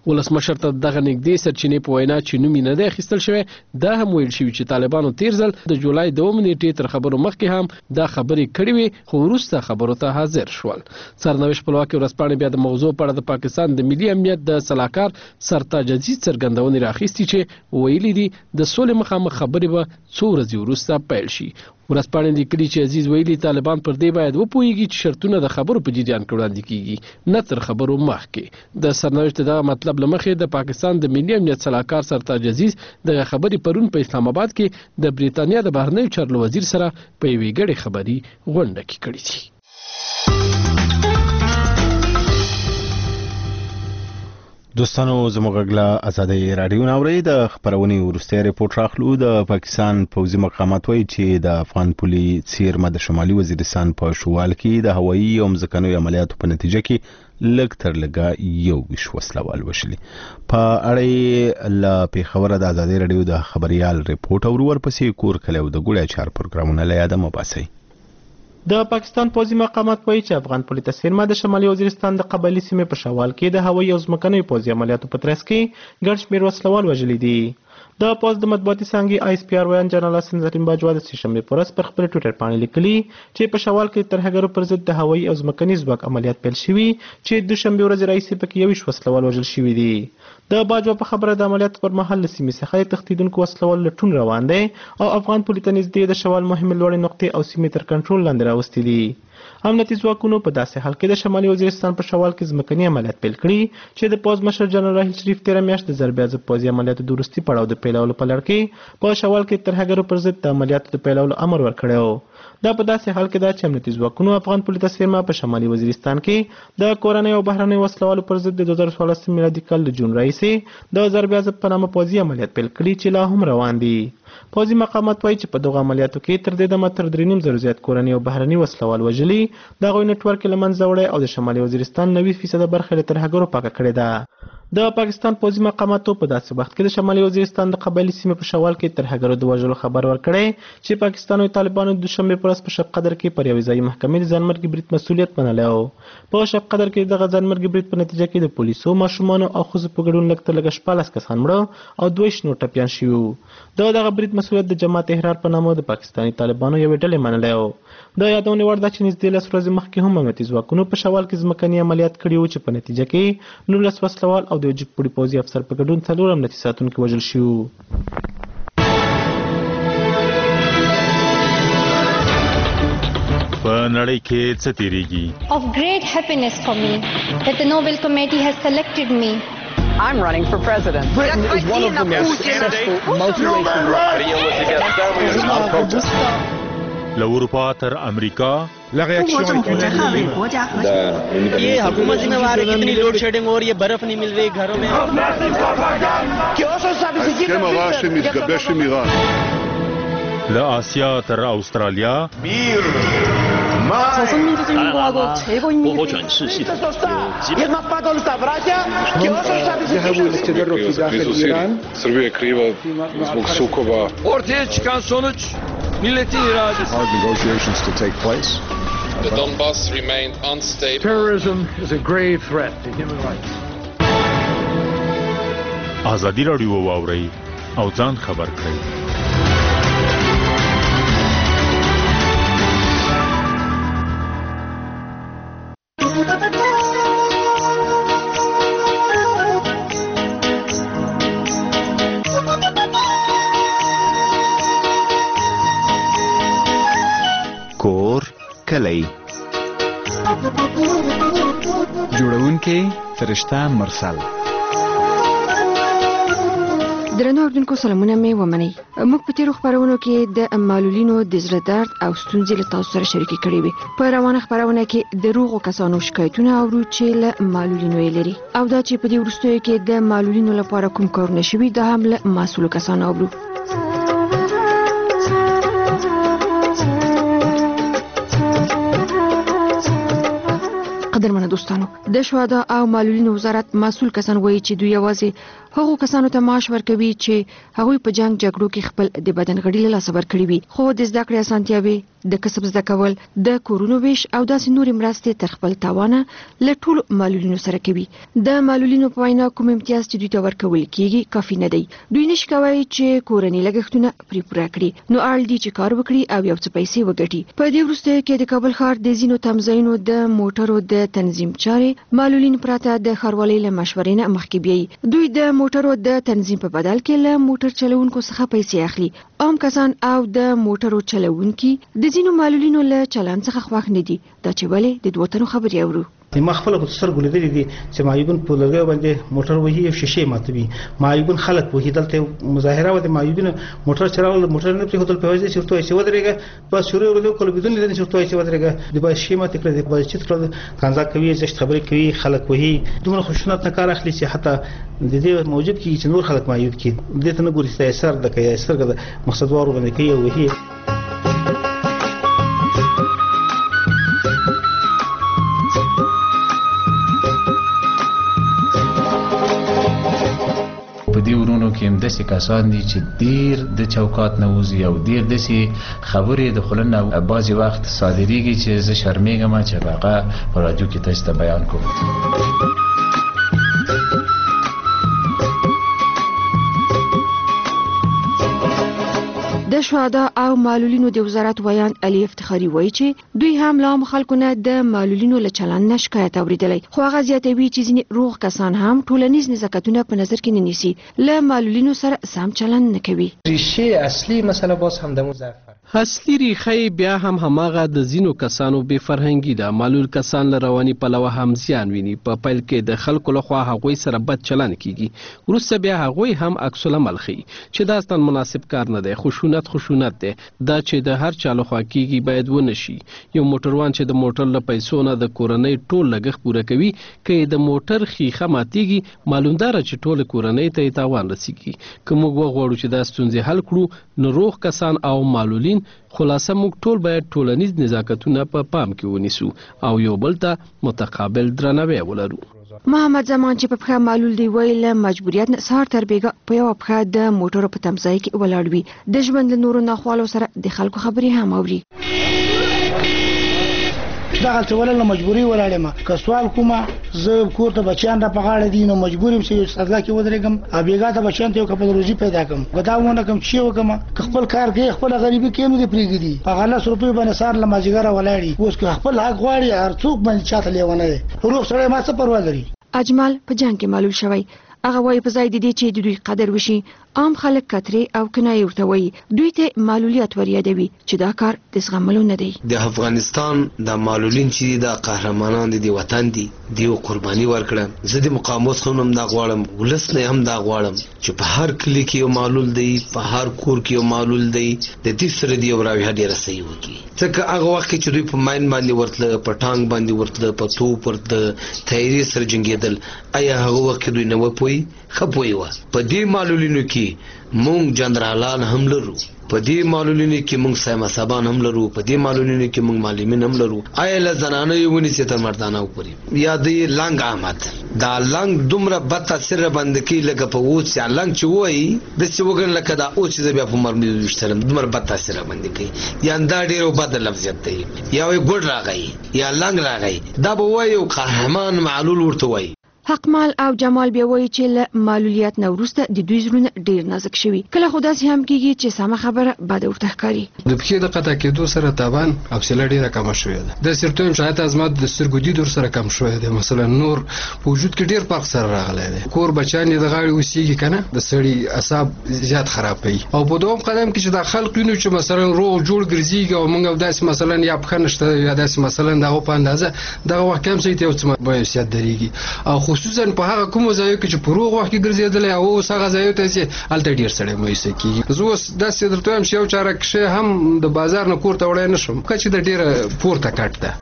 ولسمشر ته دغه نږدې سرچینې په وینا چې نوم یې نه دی اخیستل شوی، دا هم ویل شوي چې طالبانو تیر ځل د جولای 2 نیټې تر خبرو مخکې هم دا خبرې کړې وې، خو وروسته خبرو ته حاضر شول. سرنوشت خپلواکي ورځپاڼې بیا د موضوع په اړه د پاکستان د ملي امنیت د سلاکار سرتاج عزیز څرګندونې راخیستې چې ویلي دي د سولې مخامخ خبرې به څو ورځې وروسته پیل شي. ورځپاڼې لیکلي چې عزیز ویلي طالبان پر دې باید وپوهیږي چې شرطونه د خبرو په جریان کې وړاندې کیږي، نه تر خبرو مخکې. د سرنوشت دغه مطلب له مخې د پاکستان د ملي امنیت سلاکار سرتاج عزیز دغه خبرې پرون په اسلام آباد کې د بریتانیا د بهرنیو چارو وزیر سره په یوې ګډې خبري غونډه کې کړې دي. دوستانو زموږ غږ آزادۍ رادیو ناوړي د خبرونې ورسته ریپورت راخلو. د پاکستان پوځي مقامات وایي چې د افغان پولي څیرمه د شمالي وزیرستان په شوال کې د هوایي او ځمکنیو عملیاتو په نتیجه کې لږ تر لږه 21 وسلوال وشلي. په اړه له پیښوره د آزادۍ رادیو د خبريال ریپورت او ورپسې کور کلیو د ګوړیا چار پروګرامونه له یاده مباسي. د پاکستان پوځي مقامات وایي چې افغان پولیس څیرمه د شمالي وزیرستان د قبایلي سیمې په شوال کې د هوایي او ځمکنیو پوځي عملیاتو په ترڅ کې ګڼ شمېر وسلوال وژلي دي. د پوځ د مطبوعاتي څانګې ISPR ویان جنرال حسن زرین باجوا د سهشنبې په ورځ پر خپل ټویټر باندې لیکلي چې په شوال کې ترهګرو پر ضد د هوایي او ځمکني ځواک عملیات پیل شوي چې دوشنبه ورځ راهیسې پکې 21 وسلوال وژل شوي دي. د باجوا په خبره د عملیاتو پر مهال له سیمې څخه د تښتېدونکو وسلوال لټون روان دی او افغان پولي ته نږدې د شوال مهمې لوړې نقطې او سیمې تر کنټرول لاندې راوستي دي. امنیتي ځواکونو په داسې حال کې د شمالي وزیرستان په شوال کې ځمکني عملیات پیل کړي چې د پوځ مشر جنرال راحیل شریف تېره میاشت د ضربې عضب پوځي عملیاتو د وروستي پړاو د پیلولو په لړ کې په شوال کې ترهګرو پر ضد د عملیاتو د پیلولو امر ورکړی و. دا په داسې حال کې ده چې امنیتي ځواکونو افغان پولي ته څیرمه په شمالي وزیرستان کې د کورنۍ او بهرنیو وسلوالو پر ضد د 2014 میلادي کال د جون راهیسې د ضربې عضب په نامه پوځي عملیات پیل کړي چې لا هم روان دي. پوځي مقامات وایي چې په دغه عملیاتو کې تر دې دمه تر 3.5 زیات کورنۍ او بهرني وسلوال وژلي، دغه نتورک له منځه وړی او د شمالي وزیرستان 90% برخه له ترهګرو پاکه کړې ده. د پاکستان پوځي مقاماتو په داسې وخت کې د شمالي وزیرستان د قبایلي سیمې په شوال کې ترهګرو د وژلو خبر ورکړی چې پاکستان او طالبانو د دوشنبه په ورځ په شب قدر کې پر یوې ځایي محکمې د ځانمرګي برید مسؤلیت منلی و. په شب قدر کې دغه ځانمرګي برید په نتیجه کې د پولیسو، ماشومانو او ښځو په ګډون لږ تر لږه 14 کسان مړه او 22 نور ټپیان شوي وو. دغه برید مسؤلیت د جماعت احرار په نامه د پاکستاني طالبانو یوې ډلې منلی و. د یادونې وړ ده چې نږدې 10 ورځې مخکې هم امنیتي ځواکونو په شوال کې ځمکني عملیات کړي وو چې په نتیجه کې 19 وسلوال او د یو جګپوړي پوځي افسر په ګډون 4 امنیتي ساتونکي وژل شوي وو. په نړۍ کې څه تیریږي؟ Of great happiness for me that the Nobel Committee has selected me. I'm running for president. Britain is one of the most successful multiracial له اروپا تر امریکا ये हुकूमत जिम्मेवार है, कितनी load shedding हो रही है, बर्फ नहीं मिल रही घरों में. له آسیا تر استرالیا 草生民主主义共和国최고 인民国转世系统 Srbija je kriva zbog sukoba. Ortaya çıkan sonuç milletin iradesi. Hard negotiations to take place. The Donbass remained unstable. Terrorism is a grave threat to human rights. آزادي راډیو واورئ او ځان خبر کړئ. کور کلی جوړونکې فرشته مرسل. درنو اوریدونکو سلامونه مې ومنئ. موږ په تیرو خپرونو کې د معلولینو د زړه درد او ستونزې له تاسو سره شریکې کړې وې. په روانه خپرونه کې د روغو کسانو شکایتونه اورو چې له معلولینو یې لري، او دا چې په دې وروستیو کې د معلولینو لپاره کوم کارونه شوي دا هم له مسؤلو کسانو اورو. قدرمنه دوستانو، د شهدا او معلولینو وزارت مسؤل کسان وایي چې دوی یوازې هغو کسانو ته معاش ورکوي چې هغوی په جنگ جګړو کې خپل د بدن غړي له لاسه ورکړي وي، خو د زده کړې اسانتیاوې، د کسب زده کول، د کورونو ویش او داسې نورې مرستې تر خپل توانه له ټولو معلولینو سره کوي. د معلولینو په وینا کوم امتیاز چې دوی ته ورکول کیږي کافي نه دی. دوی نشي کولی چې کورنۍ لګښتونه پرې پوره کړي، نو اړ دي چې کار وکړي او یو څه پیسې وګټي. په دې وروستیو کې د کابل ښار د ځینو تمځایونو د موټرو د تنظیم چارې معلولین پرته د ښاروالۍ له مشورې نه مخکې بیایي. دوی د موټرو د تنظیم په بدل کې له موټر چلوونکو څخه پیسې اخلي. عام کسان او د موټرو چلوونکي د ځینو معلولینو له چلند څخه خوښ نه دي. دا چې ولې د دوه تنو خبرې اورو. ما خپل په سترګو لیدلې دي چې معیوبین په لرګیو باندې موټر وهي او شیشې ماتوي. معیوبین خلک وهي دلته مظاهره و د معیوبین موټر چلاول، موټر نه پرې هوتل په وجه چې ورته چې ودرېږه بس شروع ورته کول بدون لیدل چې ورته چې ودرېږه د باندې شیمه تکړه د باندې چې تر کنځا کوي چې خبرې کوي خلک وهي دومره خوشنط نه کار اخلي چې حتی د دې موجب کې چې نور خلک معیوب کی دې ته نه ګوري چې اثر د کوي اثر د مقصد وارو باندې کوي او وهي. دې ورونو کې هم داسې کسان دي چې ډېر د چوکاټ نه وځي او ډېر داسې خبرې د خوله نه بعضې وخت صادرېږي چې زه شرمېږم چې هغه په راډیو کې تاسو ته بیان کوم. د شهدا او معلولینو د وزارت ویان علي افتخاري وایي چې دوی هم له عامو خلکو نه د معلولینو له چلند نه شکایت اورېدلی، خو هغه زیاتوي چې ځینې روغ کسان هم ټولنیز نزاکتونه په نظر کې نه نیسي، له معلولینو سره سم چلند نه کوي. ریشه اصلي مسله باز هم د مزعفر اصلي ریښه بیا هم هماغه د ځینو کسانو بې فرهنګي ده. معلول کسان له رواني پلوه هم زیان ویني. په پیل کې د خلکو لخوا هغوی سره بد چلند کیږي، وروسته بیا هغوی هم عکس العمل ښیي چې دا اصلا مناسب کار نه دی. خشونت دی دا چې د هر چا لخوا کیږي باید ونه شي. یو موټروان چې د موټر له پیسو نه د کورنۍ ټول لګښت پوره کوي، که د موټر ښیښه ماتیږي معلوم داره چې ټول کورنۍ ته تاوان رسیږي. که موږ وغواړو چې دا ستونزې حل کړو نو روغ کسان او معلولین خلاصه موږ ټول باید ټولنیز نزاکتونه په پام کې ونیسو او یو بل ته متقابل درناوی ولرو. محمد زمان چې په پښه معلول دی ویل له مجبوریت نه سهار تر بیګه په یو پښه د موټرو په تمځای کې ولاړ وي. د ژوند له نورو ناخوالو سره د خلکو خبرې هم اوري. دغه څه ولله مجبوري ولاړم که سوال کومه زه کور ته بچیان را په غاړه دي نو مجبور یم چې سرلا کې ودرېږم او بیګا ته بچیان ته یو کپل روزي پیدا کړم. غداونه کوم چې وکم که خپل کار کوي خپل غریبي کې نه دی پریږدي په غلا روپیو باندې سار لماجګره ولاړی اوس که خپل حق غواړي هر څوک باندې چاته لیونه دی. روغ سره ما څه پروا لري. اجمل په جنگ کې معلول شوی. هغه وایي په ځای د دې چې د دوی قدر وشي عام خلک کترې او کنایې ورته وایي دوی ته معلولیت وریادوي چې دا کار د زغملو نه دی. د افغانستان د معلولین چې د قهرمانان دي وطن دي دیو قرباني ورکړه. زه د مقاومت خونم دا غواړم، ولس نه هم دا غواړم چې په هر کلی کې یو معلول دی، په هر کور کې یو معلول دی، د دې سره دی یو راوي هډې رسي وکي. ځکه هغه وخت چې دوی په ماین باندې ورتله، په ټانګ باندې ورتله، په توپ ورته تیاری سره جنگیدل، آیا هغه وخت دوی نه وپوي خپوي و. په دې معلولینو کې مونږ جنرالان هم لرو، په دې معلولینو کې مونږ سیمه صاحبان هم لرو، په دې معلولینو کې مونږ معلمین هم لرو. آیا له زنانه یو ونیسي تر مردانه وپوري یا د لنګ آمد دا لنګ دومره بد تاثیر باندې کوي لکه په اوس یا لنګ چې وایي داسې وګڼه لکه دا اوس چې بیا په مرمۍ ویشتلم دومره بد تاثیر باندې کوي. یا دا ډېر بد لفظیت دی، یا وایي ګوډ راغی یا لنګ راغی، دا به وایي یو قهرمان معلول ورته وایي. حقمال او جمال بیا وایي چې له معلولیت نه وروسته د دوی زړونه ډیر نازک شوي. کله خو داسې هم کېږي چې سمه خبره بده ورته ښکاري. د پښې د قطع کېدو سره تاوان حوصله ډېره کمه شوې ده. داسې ورته وایم شاید ازمات د سترګو دید ورسره کم شوی دی. مثلا نور په وجود کې ډېر فرق سره راغلی دی. کور بچیان یې د غاړې اوسېږي که نه د سړي اعصاب زیات خرابوي. او په دوم قدم کې چې دا خلق وینو چې مثلا روغ جوړ ګرځېږي او موږ داسې مثلا یا پښه نشته یا داسې مثلا د هغو په اندازه دغه وخت کې هم سړي ته یو څه مایوسیت درېږي. او خصوصا په هغه کومو ځایو کې چې په روغ وخت کې ګرځېدلی او اوس هغه ځایو ته چې هلته ډېر سړی مایوسه کېږي. زه اوس داسې درته وایم چې یو چارکشی هم د بازار نه کور ته وړی نه شم که چې د ډېره پورته کټ ده.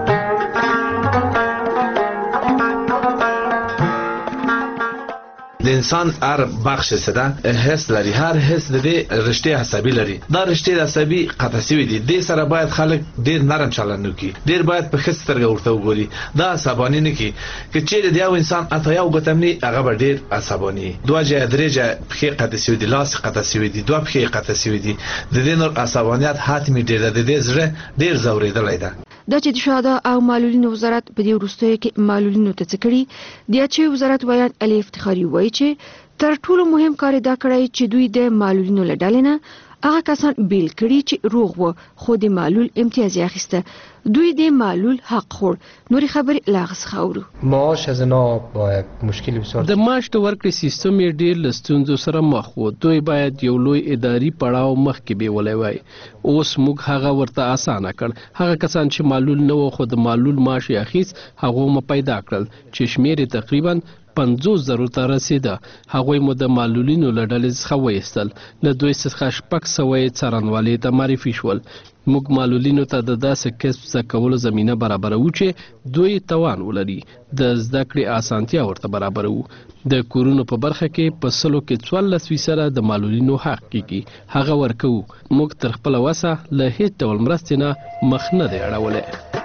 د انسان هر بخش سده حس لري، هر حس د دې رشته عصبي لري. دا رشته عصبي قطع شوی دي، د سره باید خلک ډیر نرم چلند وکړي، ډیر باید په خسترګه ورته وګوري، دا عصبانی نه کی چې چیرې د یو انسان اته یو ګتمنی هغه ډیر عصبانی. دوه جې درېجه په قطع شوی دي، لاس قطع شوی دي، دوه په قطع شوی دي. د دې نور عصبانیت حتمی ډیر د دې زړه ډیر زوریدلای ده. دا چې د شهدا او معلولینو وزارت په دې وروستیو کې معلولینو ته څه کړي، د اچې وزارت ویان علي افتخاري وایي چې تر ټولو مهم کار دا کړی چې دوی د معلولینو له ډلې نه هغه کسان بیل کړي چې روغ وو خو د معلول امتیاز یې اخیسته. دوی د معلول حق خور. نورې خبرې لا څخه اورو. معاش از اینا با مشکل بسیار د معاش د ورکړې سیستم یې ډېر له ستونزو سره مخ و. دوی باید یو لوی اداري پړاو مخکې بیولی وای. اوس موږ هغه ورته اسانه کړ. هغه کسان چې معلول نه وو خو د معلول معاش یې اخیست هغه مو پیدا کړل چې شمیر تقریبا 50,000 ته رسیده. هغوی مو د معلولینو له ډلې څخه وایستل. له دوی څخه 600 څارنوالۍ ته معرفي شول. موږ معلولینو ته د داسې کسب زده کولو زمینه برابروو چې دوی توان ولري. د زده کړې اسانتیا ورته برابروو. د کورونو په برخه کې په 114% د معلولینو حق کیږي. هغه ورکوو. موږ تر خپل وسه له هیڅ ډول مرستې نه مخ نه دی اړولی.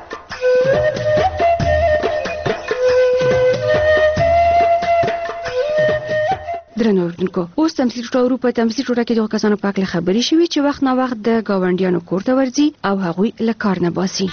درنو اوریدونکو، اوس تمثیل ټوټه په تمثیل ټوټه کې د کسانو په اړه خبرې شوې چې وخت نه وخت د گاونډیانو کور ته ورځي او هغوی له کار نه باسي.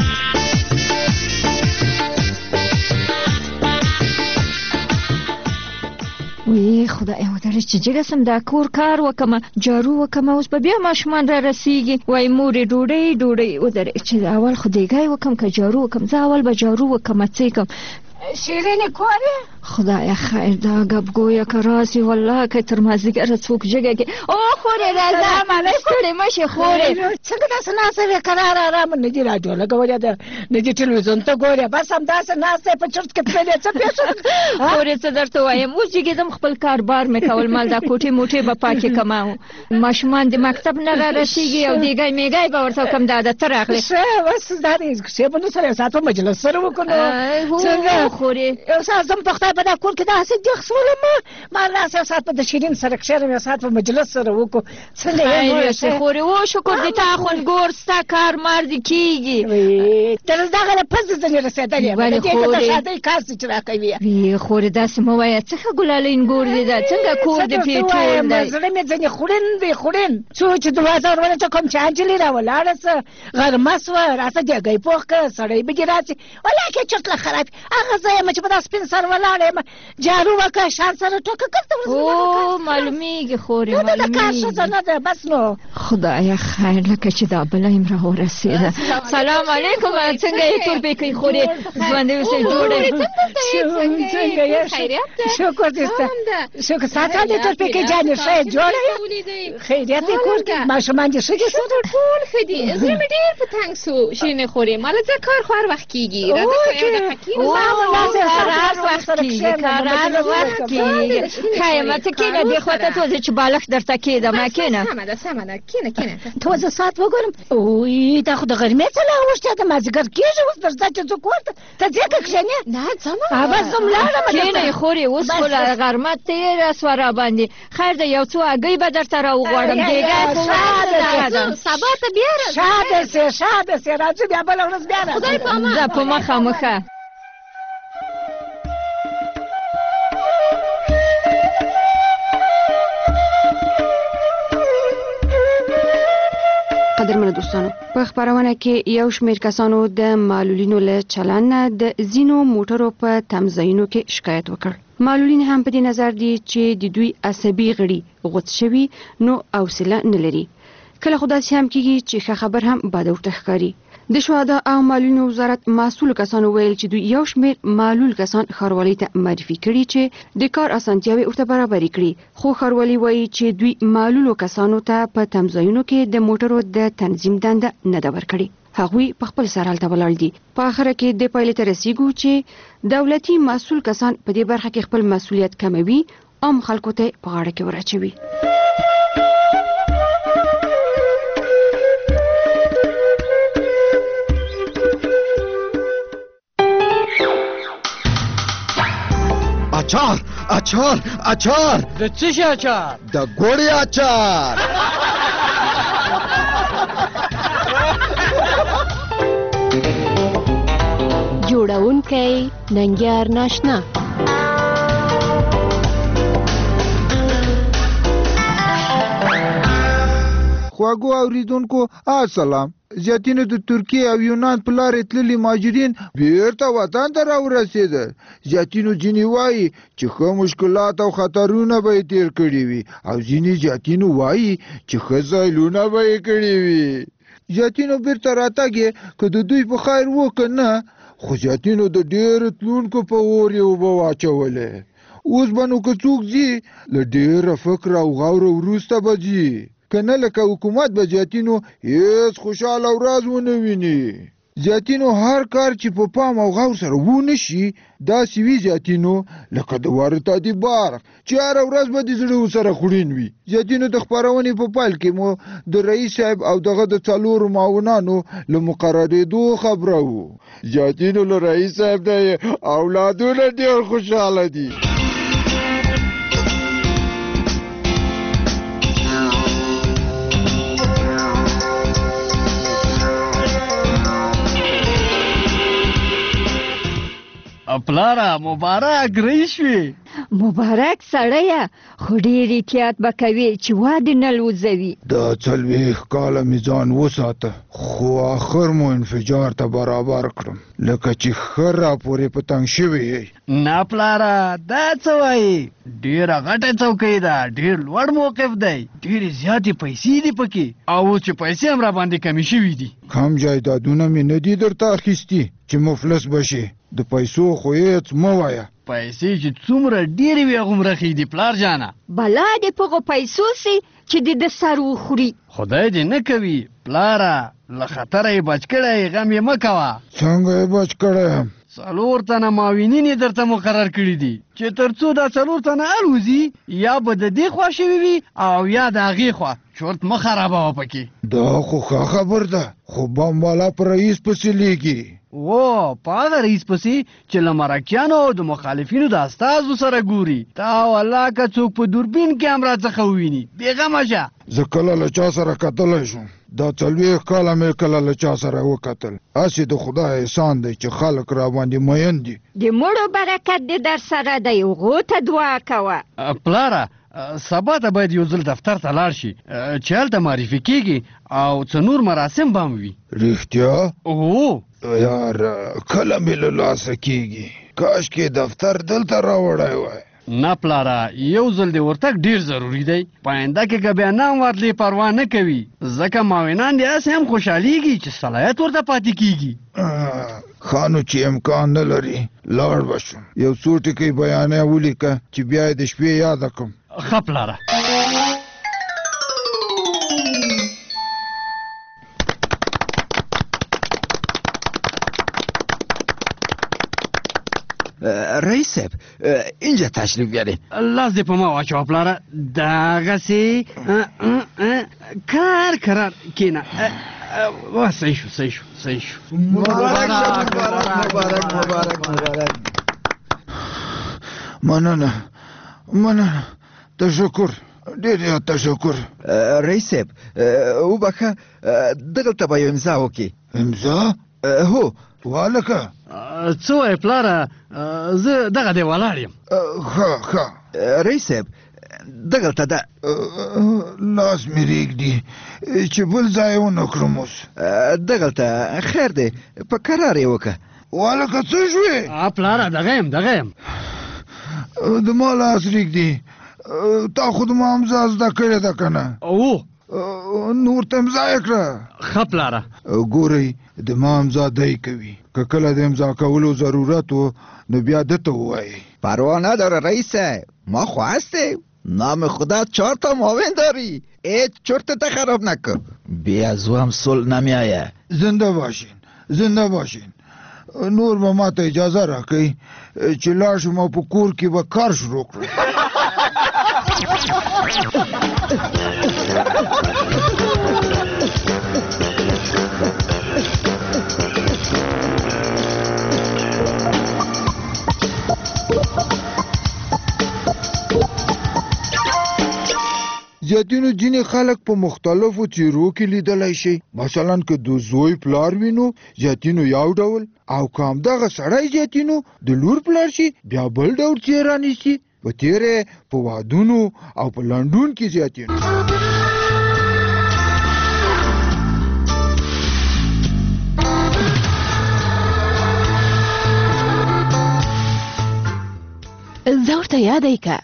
وی خدای ودرې چې جګه سم دا کور کار وکم، جارو وکم، اوس به بیا ماشومان را رسیږي. وای مور ډوډۍ ودرې چې اول خدایګای وکم که جارو وکم. زه اول به جارو وکم څه کوم. شیرینی کوره خدای خیر دا گبگویا که راسي والله که تر مازدیګره څوک جګه کې او خورې راځه مالې ستړې مشه خورې څنګه داسې ناسه وې قرار آرام نه دي راډیو لګولې ده نه دي ټلویزیون ته ګورې بس هم داسې ناسه په چرت کې پرې څه پیښه خورې څه درته وایم اوس جګېدم خپل کاربار مې کول مال دا کوټې موټې به پاکې کماو ماشومان د مکتب نه را رسیږي او دیګای میګای به ورته کوم دا د تر اخلي څه وس دا دې څه په نو سره ساتو مجلس سره وکړو څنګه خورې یو ساعت زم په خدای په دا کور کې داسې د خصوله ما لاس یو ساعت په د شیرین سره کښېنم یو ساعت په مجلس سره وکړو څنګه یې خورې و شکر دې تا خوندګور ستا کار مار دې کېږي تر دغه نه پس ځنې رسېدلې ولې خورې د شادۍ کار چې راکوي وی خورې داسې مه وایه څه ګلالین ګور دې ده څنګه کور دې پرې ټول دی زړه مې ځنې خوړین دی خوړین څو چې دروازه ورونه چې کوم چې انجلي راولاړه څه غرمه سوه راته جګی پوخ که سړی به دې راسي ولاکې چرت له خراب هغه زه یم چې په دا سپین سر ولاړه یم جارو وکړه شان سره ټوکه کړته او معلومیږي خورې معلومیږي د کار ښځه نه ده بس نو خدایه خیر لکه چې دا بله یم راورسېده سلام علیکم څنګه یې تورپیکۍ خورې ژوندی اوسئ جوړه څنګه یې شکر دې ستا شکر ساته دې تورپیکۍ جانې ښه یې جوړه یې خیریت یې کور کې ماشومان دې ښه دي ټول ښه دي زړه مې ډېر په تنګ سو شیرینې خورې ماله ځه کار خو هر وخت کېږي راځه که یو دقیقه کېږي هر وخت کېږي ښایه ما ته کېنه دې خوا ته توزه چې بالښت درته کېدم کېنه سمه ده کېنه توزه ساعت وګورم اوی دا خو د غرمې څه لا اوښتیا د مازدیګر کېږي اوس درځه چې ځو کور ته ته ځې که کښېنې نه ځمه بس زه ولاړم کېنه یې خورې اوس خو له غرمه تېره سوه راباندې خیر ده یو څو هګۍ به درته راوغواړم دیګی خو سبا ته بیا راځه شاده سې راځو بیا بله ورځ بیا راځه زه په مخامخه قدرمنو دوستانو په خبرونه کې یو شمېر کسانو د معلولینو له چلند نه د ځینو موټرو په تمځایونو کې شکایت وکړ. معلولین هم په دې نظر دي چې د دوی عصبي غړي غوڅ شوي نو حوصله نه لري. کله خو داسې هم کېږي چې ښه خبر هم بده ورته ښکاري. د شهدا او معلولینو وزارت مسؤل کسانو ویل چې دوی یو شمېر معلول کسان ښاروالۍ ته معرفي کړي چې د کار اسانتیاوې ورته برابرې کړي. خو ښاروالۍ وایي چې دوی معلولو کسانو ته په تمځایونو کې د موټرو د تنظیم دنده نه ده ورکړې. هغوی په خپل سر هلته ولاړ دي. په آخره کې د پایلې ته رسیږو چې دولتي مسؤل کسان په دې برخه کې خپل مسؤلیت کموي عام خلکو ته په غاړه کې ورچوي. اچار د څه شي اچار؟ د ګوړې اچار. جوړونکی ننګیار ناشنا. خواږو اوریدونکو السلام. زیاتینو د ترکیه او یونان په لارې تللي مهاجرین بیرته وطن ته راورسېدل. زیاتینو ځینې وایي چې ښه مشکلات او خطرونه به یې تېر کړي وي او ځینې زیاتینو وایي چې ښه ځایلونه به یې کړي وي. زیاتینو بیرته راتګ یې که د دوی په خیر و که نه، خو زیاتینو د ډېرو تلونکو په اور یې اوبه واچولې. اوس به نو که څوک ځي له ډېره فکر او غوره وروسته به ځي، که نه لکه حکومت به زیاتینو هیڅ خوشحاله ورځ ونه ویني. زیاتینو هر کار چې په پام او غور سره ونه شي داسې وي زیاتینو لکه د وارداتي برق چې هره ورځ به د زړه سره خوړین وي. زیاتینو د خپرونې په پیل کې مو د رئیس صاحب او دغه د 4 معاونانو له مقررېدو خبره وو. زیاتینو له رئیس صاحب د اولادونه ډېر خوشحاله دي. پلاره مبارک رئیس وي. مبارک سړیه، خو ډېر احتیاط به کوي چې واده نه لوځوي. دا 40 کاله مې ځان وساته، خو آخر مو انفجار ته برابر کړم لکه چې ښه راپورې په تنګ شوی یې. نه پلاره دا څه وایي؟ ډېره غټه چوکۍ ده، ډېر لوړ موقف دی، ډېرې زیاتې پیسې دي پکې، او چې پیسې هم راباندې کمې شوي دي. کم جایدادونه مې نه دي درته اخیستي چې مفلس بشي. د پیسو خو هېڅ مه وایه. پیسې چې څومره ډېرې وي هغومره ښې دي پلار جانه. بلا دې په هغو پیسو سي چې د سر وخوري. خدای دې نه کوي پلاره، له خطره یې بچ کړی، غم یې مه کوه. څنګه یې بچ کړی یم؟ 4 تنه معاونین یې درته مقرر کړي دي چې تر څو دا 4 تنه الوزي یا به د دې خوا شوي وي او یا د هغې خوا. چورت مه خرابوه پکې. دا خو ښه خبر ده، خو بم والا په رئیس پسې لیږي. په هغه رئیس پسې چې له مرکیانو او د مخالفینو د استازو سره ګوري. تا والله که څوک په دوربین کې هم راڅخه وویني بېغمه شه. زه کله له چا سره کتلی شم؟ دا 40 کاله مې کله له چا سره وکتل. هسې د خدای احسان دی چې خلک راباندې مین دي. د مړو برکت دې در سره دی، هغو ته دعا کوه. پلاره سبا ته باید یو ځل دفتر ته لاړ شي چې هلته معرفي کېږي او څه نور مراسم به هم وي. رښتیا؟ یار کله مې له لاسه کېږي، کاشکې دفتر دلته راوړی وای. نه پلاره، یو ځل دې ورتګ ډېر ضروري دی. په آینده کې که بیا نام ورتلې پروا نه کوي، ځکه معاونان دې هسې هم خوشحالېږي چې صلاحیت ورته پاتې کېږي. خانو چې امکان نه لري لاړ به شم. یو څو ټکي بیانیه ولیکه چې بیا یې د شپې یاده کړم. ښه پلاره. رئیس صاحب اینجا تشریف بیارین. لاس دې په ما واچوه پلاره. دغسې کرار کېنه. صحیح شو. مبارک. مننه. تشکر، ډېر زیات تشکر. رئیس صاحب وبخښه، دغلته به یو امضا وکړي. امضا؟ هو. والکه څه وایې پلاره؟ زه دغه دی ولاړ یم. ښه. رئیس صاحب دغلته ده. لاس مې رېږدي چې بل ځای ونه کړم. اوس دغلته خیر دی، په کرار یې وکړه. والکه څه شوې؟ پلاره دغه یم. د ما لاس رېږدي. تا خو د ما امضا زده کړې ده که نه؟ نور ته امضا یې کړه. ښه پلاره. ګورئ د ما امضا دی کوي، که کله د امضا کولو ضرورت و نو بیا دته ووایي. پروا نداره رئیس صاحب، ما خو هستیم. نام خدا 4 تا معاون داری، هیچ چرتت خراب نکن. بی از او هم صلح نمیایه. زنده باشین. نور به ما ته اجازه راکړئ چې لاړ شم او په کور کې به کار شروع کړم. زیاتینو ځینې خلک په مختلفو څیرو کې لیدلی شي. مثلا که د زوی پلار وینو زیاتینو یو ډول او که همدغه سړی زیاتینو د لور پلار شي بیا بل ډول څیره نیسي. په تیره په وادونو او په لنډون کې زیاتینو. زه ورته یادی که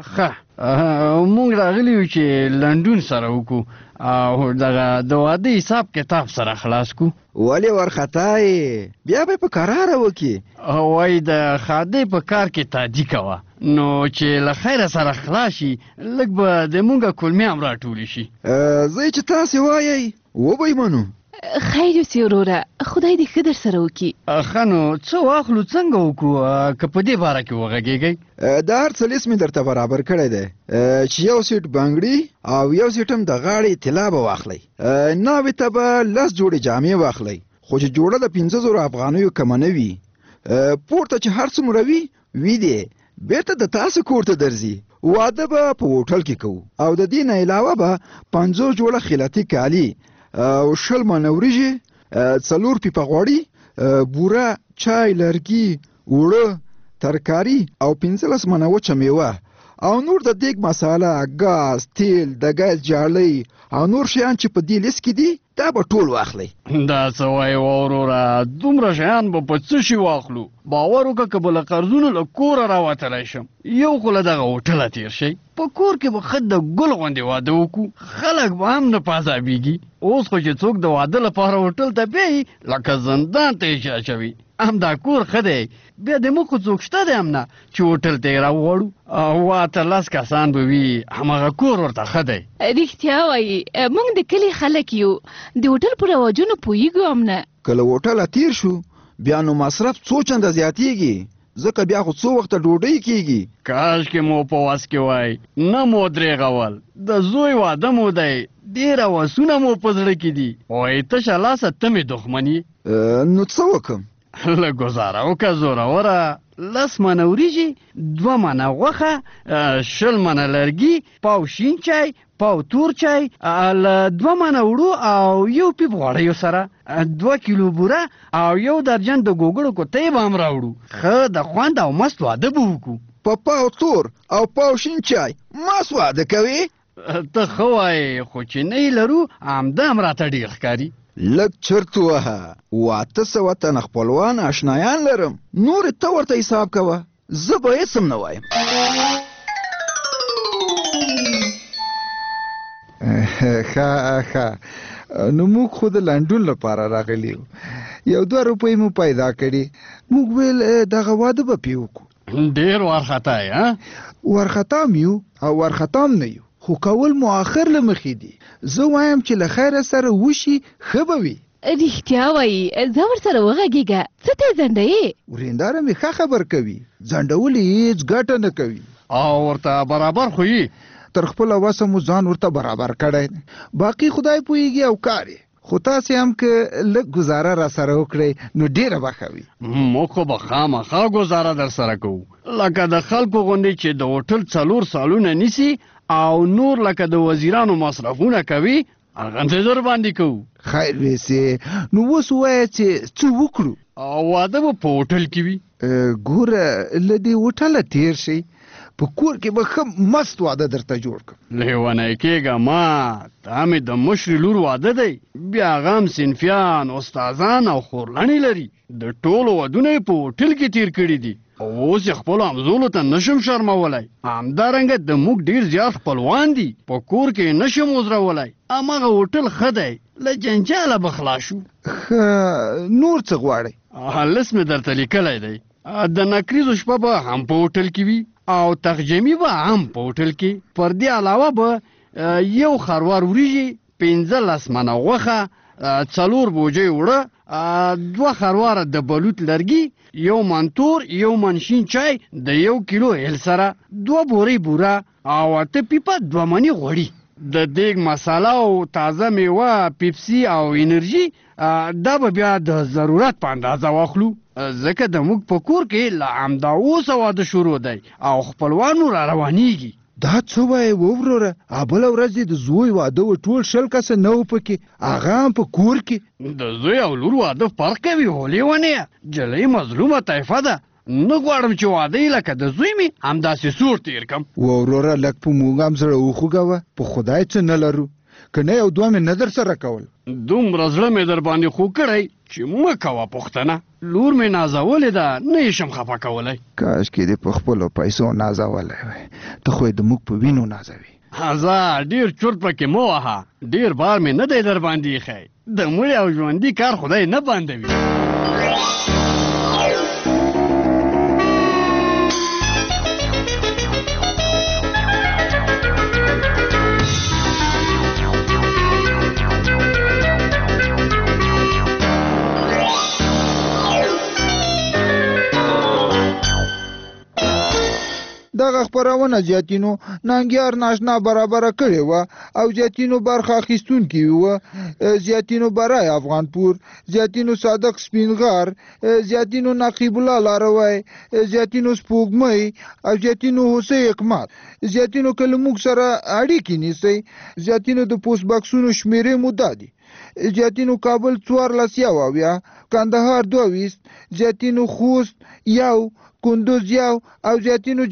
مونږ راغلی یو چې لنډون سره وکړو او دغه د واده حساب کتاب سره خلاص کو. ولې ورخطا یې بیا به په قراره وکړي. وایي د خادې په کار کې تادي کوه نو چې له خیره سره خلاص شي لږ به د مونږه کلمې هم راټولې شي. زه چې تاسې وایئ وبه یې منو. خیر یوسي وروره خدای دې ښه در سره وکړي. ښه نو څه واخلو څنګه وکړو که په دې باره کې وغږېږئ. د هر څه لیست مې درته برابر کړی دی چې یو سیټ بنګړي او یو سیټ هم د غاړې طلا به واخلئ. ناوې ته به 10 جوړې جامې واخلئ خو چې جوړه د 15,000 افغانیو کمه نه وي. پورته چې هر څومره وي دی بیرته د تاسو کور ته درځي. واده به په هوټل کې کوو او د دې نه علاوه به 50 جوړه خیلاتي کالي او 20 منه وریجې 4 پیپه غوړي بوره چای لرګي اوړه ترکاري او 15 منه وچه میوه او نور د دیګ مساله ګاز تیل د ګاز جالۍ او نور شیان چې په دې لیست کې دي دا به ټول واخلئ. دا څه وایې وروره دومره شیان به په څه شي واخلو؟ باور وکړه که به له قرضونو له کوره راوتلی شم یو خو له دغه هوټله تېر شئ په کور کې به ښه د ګل غوندې واده وکړو خلک به هم نه پازابېږي. اوس خو چې څوک د واده لپاره هوټل ته بیایي لکه زندان ته یې اچوي. همدا کور ښه دی بیا د موږ خو څوک شته دی هم نه چې هوټل ته یې راوغواړو. 8-10 کسان به وي همغه کور ورته ښه دی. رښتیا وایي موږ د کلي خلک یو د هوټل په رواجونو پوهېږو هم نه. که له هوټله تېر شو بیا نو مصرف څو چنده زیاتېږي ځکه بیا خو څو وخته ډوډۍ کېږي. کاشکې مو په وس کې وای نه مو درېغول د زوی واده مو دی ډېره وسونه مو په زړه کې دي وایي تشه لاسه ته مې دښمن یې. نو څه وکړم؟ له ګزاره وکړه زوروره 10 منه وریجې 2 منه غوښه 20 منه لرګي پاو شین چای پاو تور چای له 2 منه وړو او یو پیپ غوړیو سره 2 کیلو بوره او یو درجن د ګوګړو کوتۍ به هم راوړو. ښه د خوند او مست واده به وکړو. په پاو تور او پاو شین چای مست واده کوې؟ ته ښه وایې خو چې نه یې لرو همدا هم راته ډېر ښکاري. لږ چرت وهه 800 تنه خپلوان اشنایان لرم نور ته ورته حساب کوه زه به هېڅ هم نه وایم. ښه نو موږ خو د لنډون لپاره راغلي یو 2 روپۍ مو پیدا کړي موږ ویل دغه واده به پې وکړو. ډېر وارخطا یې وارخطا م یو او وارخطا م نه یو خو کول مو آخر له مخې دي. زه وایم چې له خیره سره وشي ښه به وي. رښتیا وایي زه ورسره وغږېږه څه ته ځنډوې؟ ورېنداره مې ښه خبر کوي ځنډول هېڅ ګټه نه کوي او ورته برابر خو یې تر خپله وسه مو ځان ورته برابر کړی باقي خدای پوهېږي او کار یې خو تاسې هم که لږ ګزاره را سره وکړئ نو ډېره به ښه وي. موږ خو به خامخا ګزاره در سره کوو لکه د خلکو غوندې چې د هوټل 4 سالونه نیسي او نور لکه د وزیرانو مصرفونه کوي هغه در باندې کوو. خیر ویسې نو اوس ووایه چې څه وکړو؟ واده به په هوټل کې وي. ګوره له دې هوټله تېر شئ په کور کې به ښه مست واده درته جوړ کړم. لیونی کېږه ما دا مې د مشرې لور واده دی بیا هغه هم صنفیان استادان او خورلڼې لري د ټولو ودونه یې په هوټل کې تېر کړي دي او اوس یې خپلو همزولو ته نشم شرمولی. همدارنګه د موږ ډېر زیات خپلوان دي په کور کې یې نشم عذرولی. هماغه هوټل ښه دی له جنجاله به خلاص شو. ښه نور څه غواړئ؟ لس مې درته لیکلی دی د نکریزو شپه به هم په هوټل کې وي او تخجمي به هم په هوټل کې. پر دې علاوه به یو خروار وریجې 15 منه غوښه 4 بوجۍ اوړه 2 خرواره د بلوط لرګي 1 من تور 1 من شین چای د 1 کیلو هل سره 2 بورې بوره او 8 پیپه 2 منې غوړي د دیګ مساله او تازه میوه پیپسي او انرژي دا به بیا د ضرورت په اندازه واخلو ځکه د موږ په کور کې له همدا اوسه واده شروع دی او خپلوانو را روانېږي. دا څه وایې ووروره بله ورځ د زوی واده و ټول 100 کسه نه و پکې هغه هم په کور کې د زوی او لور واده فرق کوي هو لیونیه جلۍ مظلومه طایفه ده نه غواړم چې واده یې لکه د زوی مې همداسې سور تېر کړم وروره لږ په موږ هم زړه وخوږوه په خدای څه نه لرو که نه یو دوه مې نه در سره کول دومره زړه مې در باندې خو کړی چې مه کوه پوښتنه لور مې نازولې ده نه یې شم خفه کولی کاشکې دې په خپلو پیسو نازولی وی ته خو یې د موږ په وینو نازوي ځه ډېر چورت پکې مه وهه ډېر بار مې نه دی در باندې ایښی د مړي او ژوندي کار خدای نه بندوي دغه خپرونه زیاتینو ننګیار ناشنا برابره کړې وه او زیاتینو برخه اخیستونکي وه زیاتینو برای افغانپور زیاتینو صادق سپینغار زیاتینو نقیب الله لاروی زیاتینو سپوږمۍ او زیاتینو حسین حکمت زیاتینو که له موږ سره اړیکې نیسئ زیاتینو د پوسټ بکسونو شمیرې مو دا دي زیاتینو کابل 14 کندهار 22 زیاتینو خوست 1 کندوز 1 او زیاتینو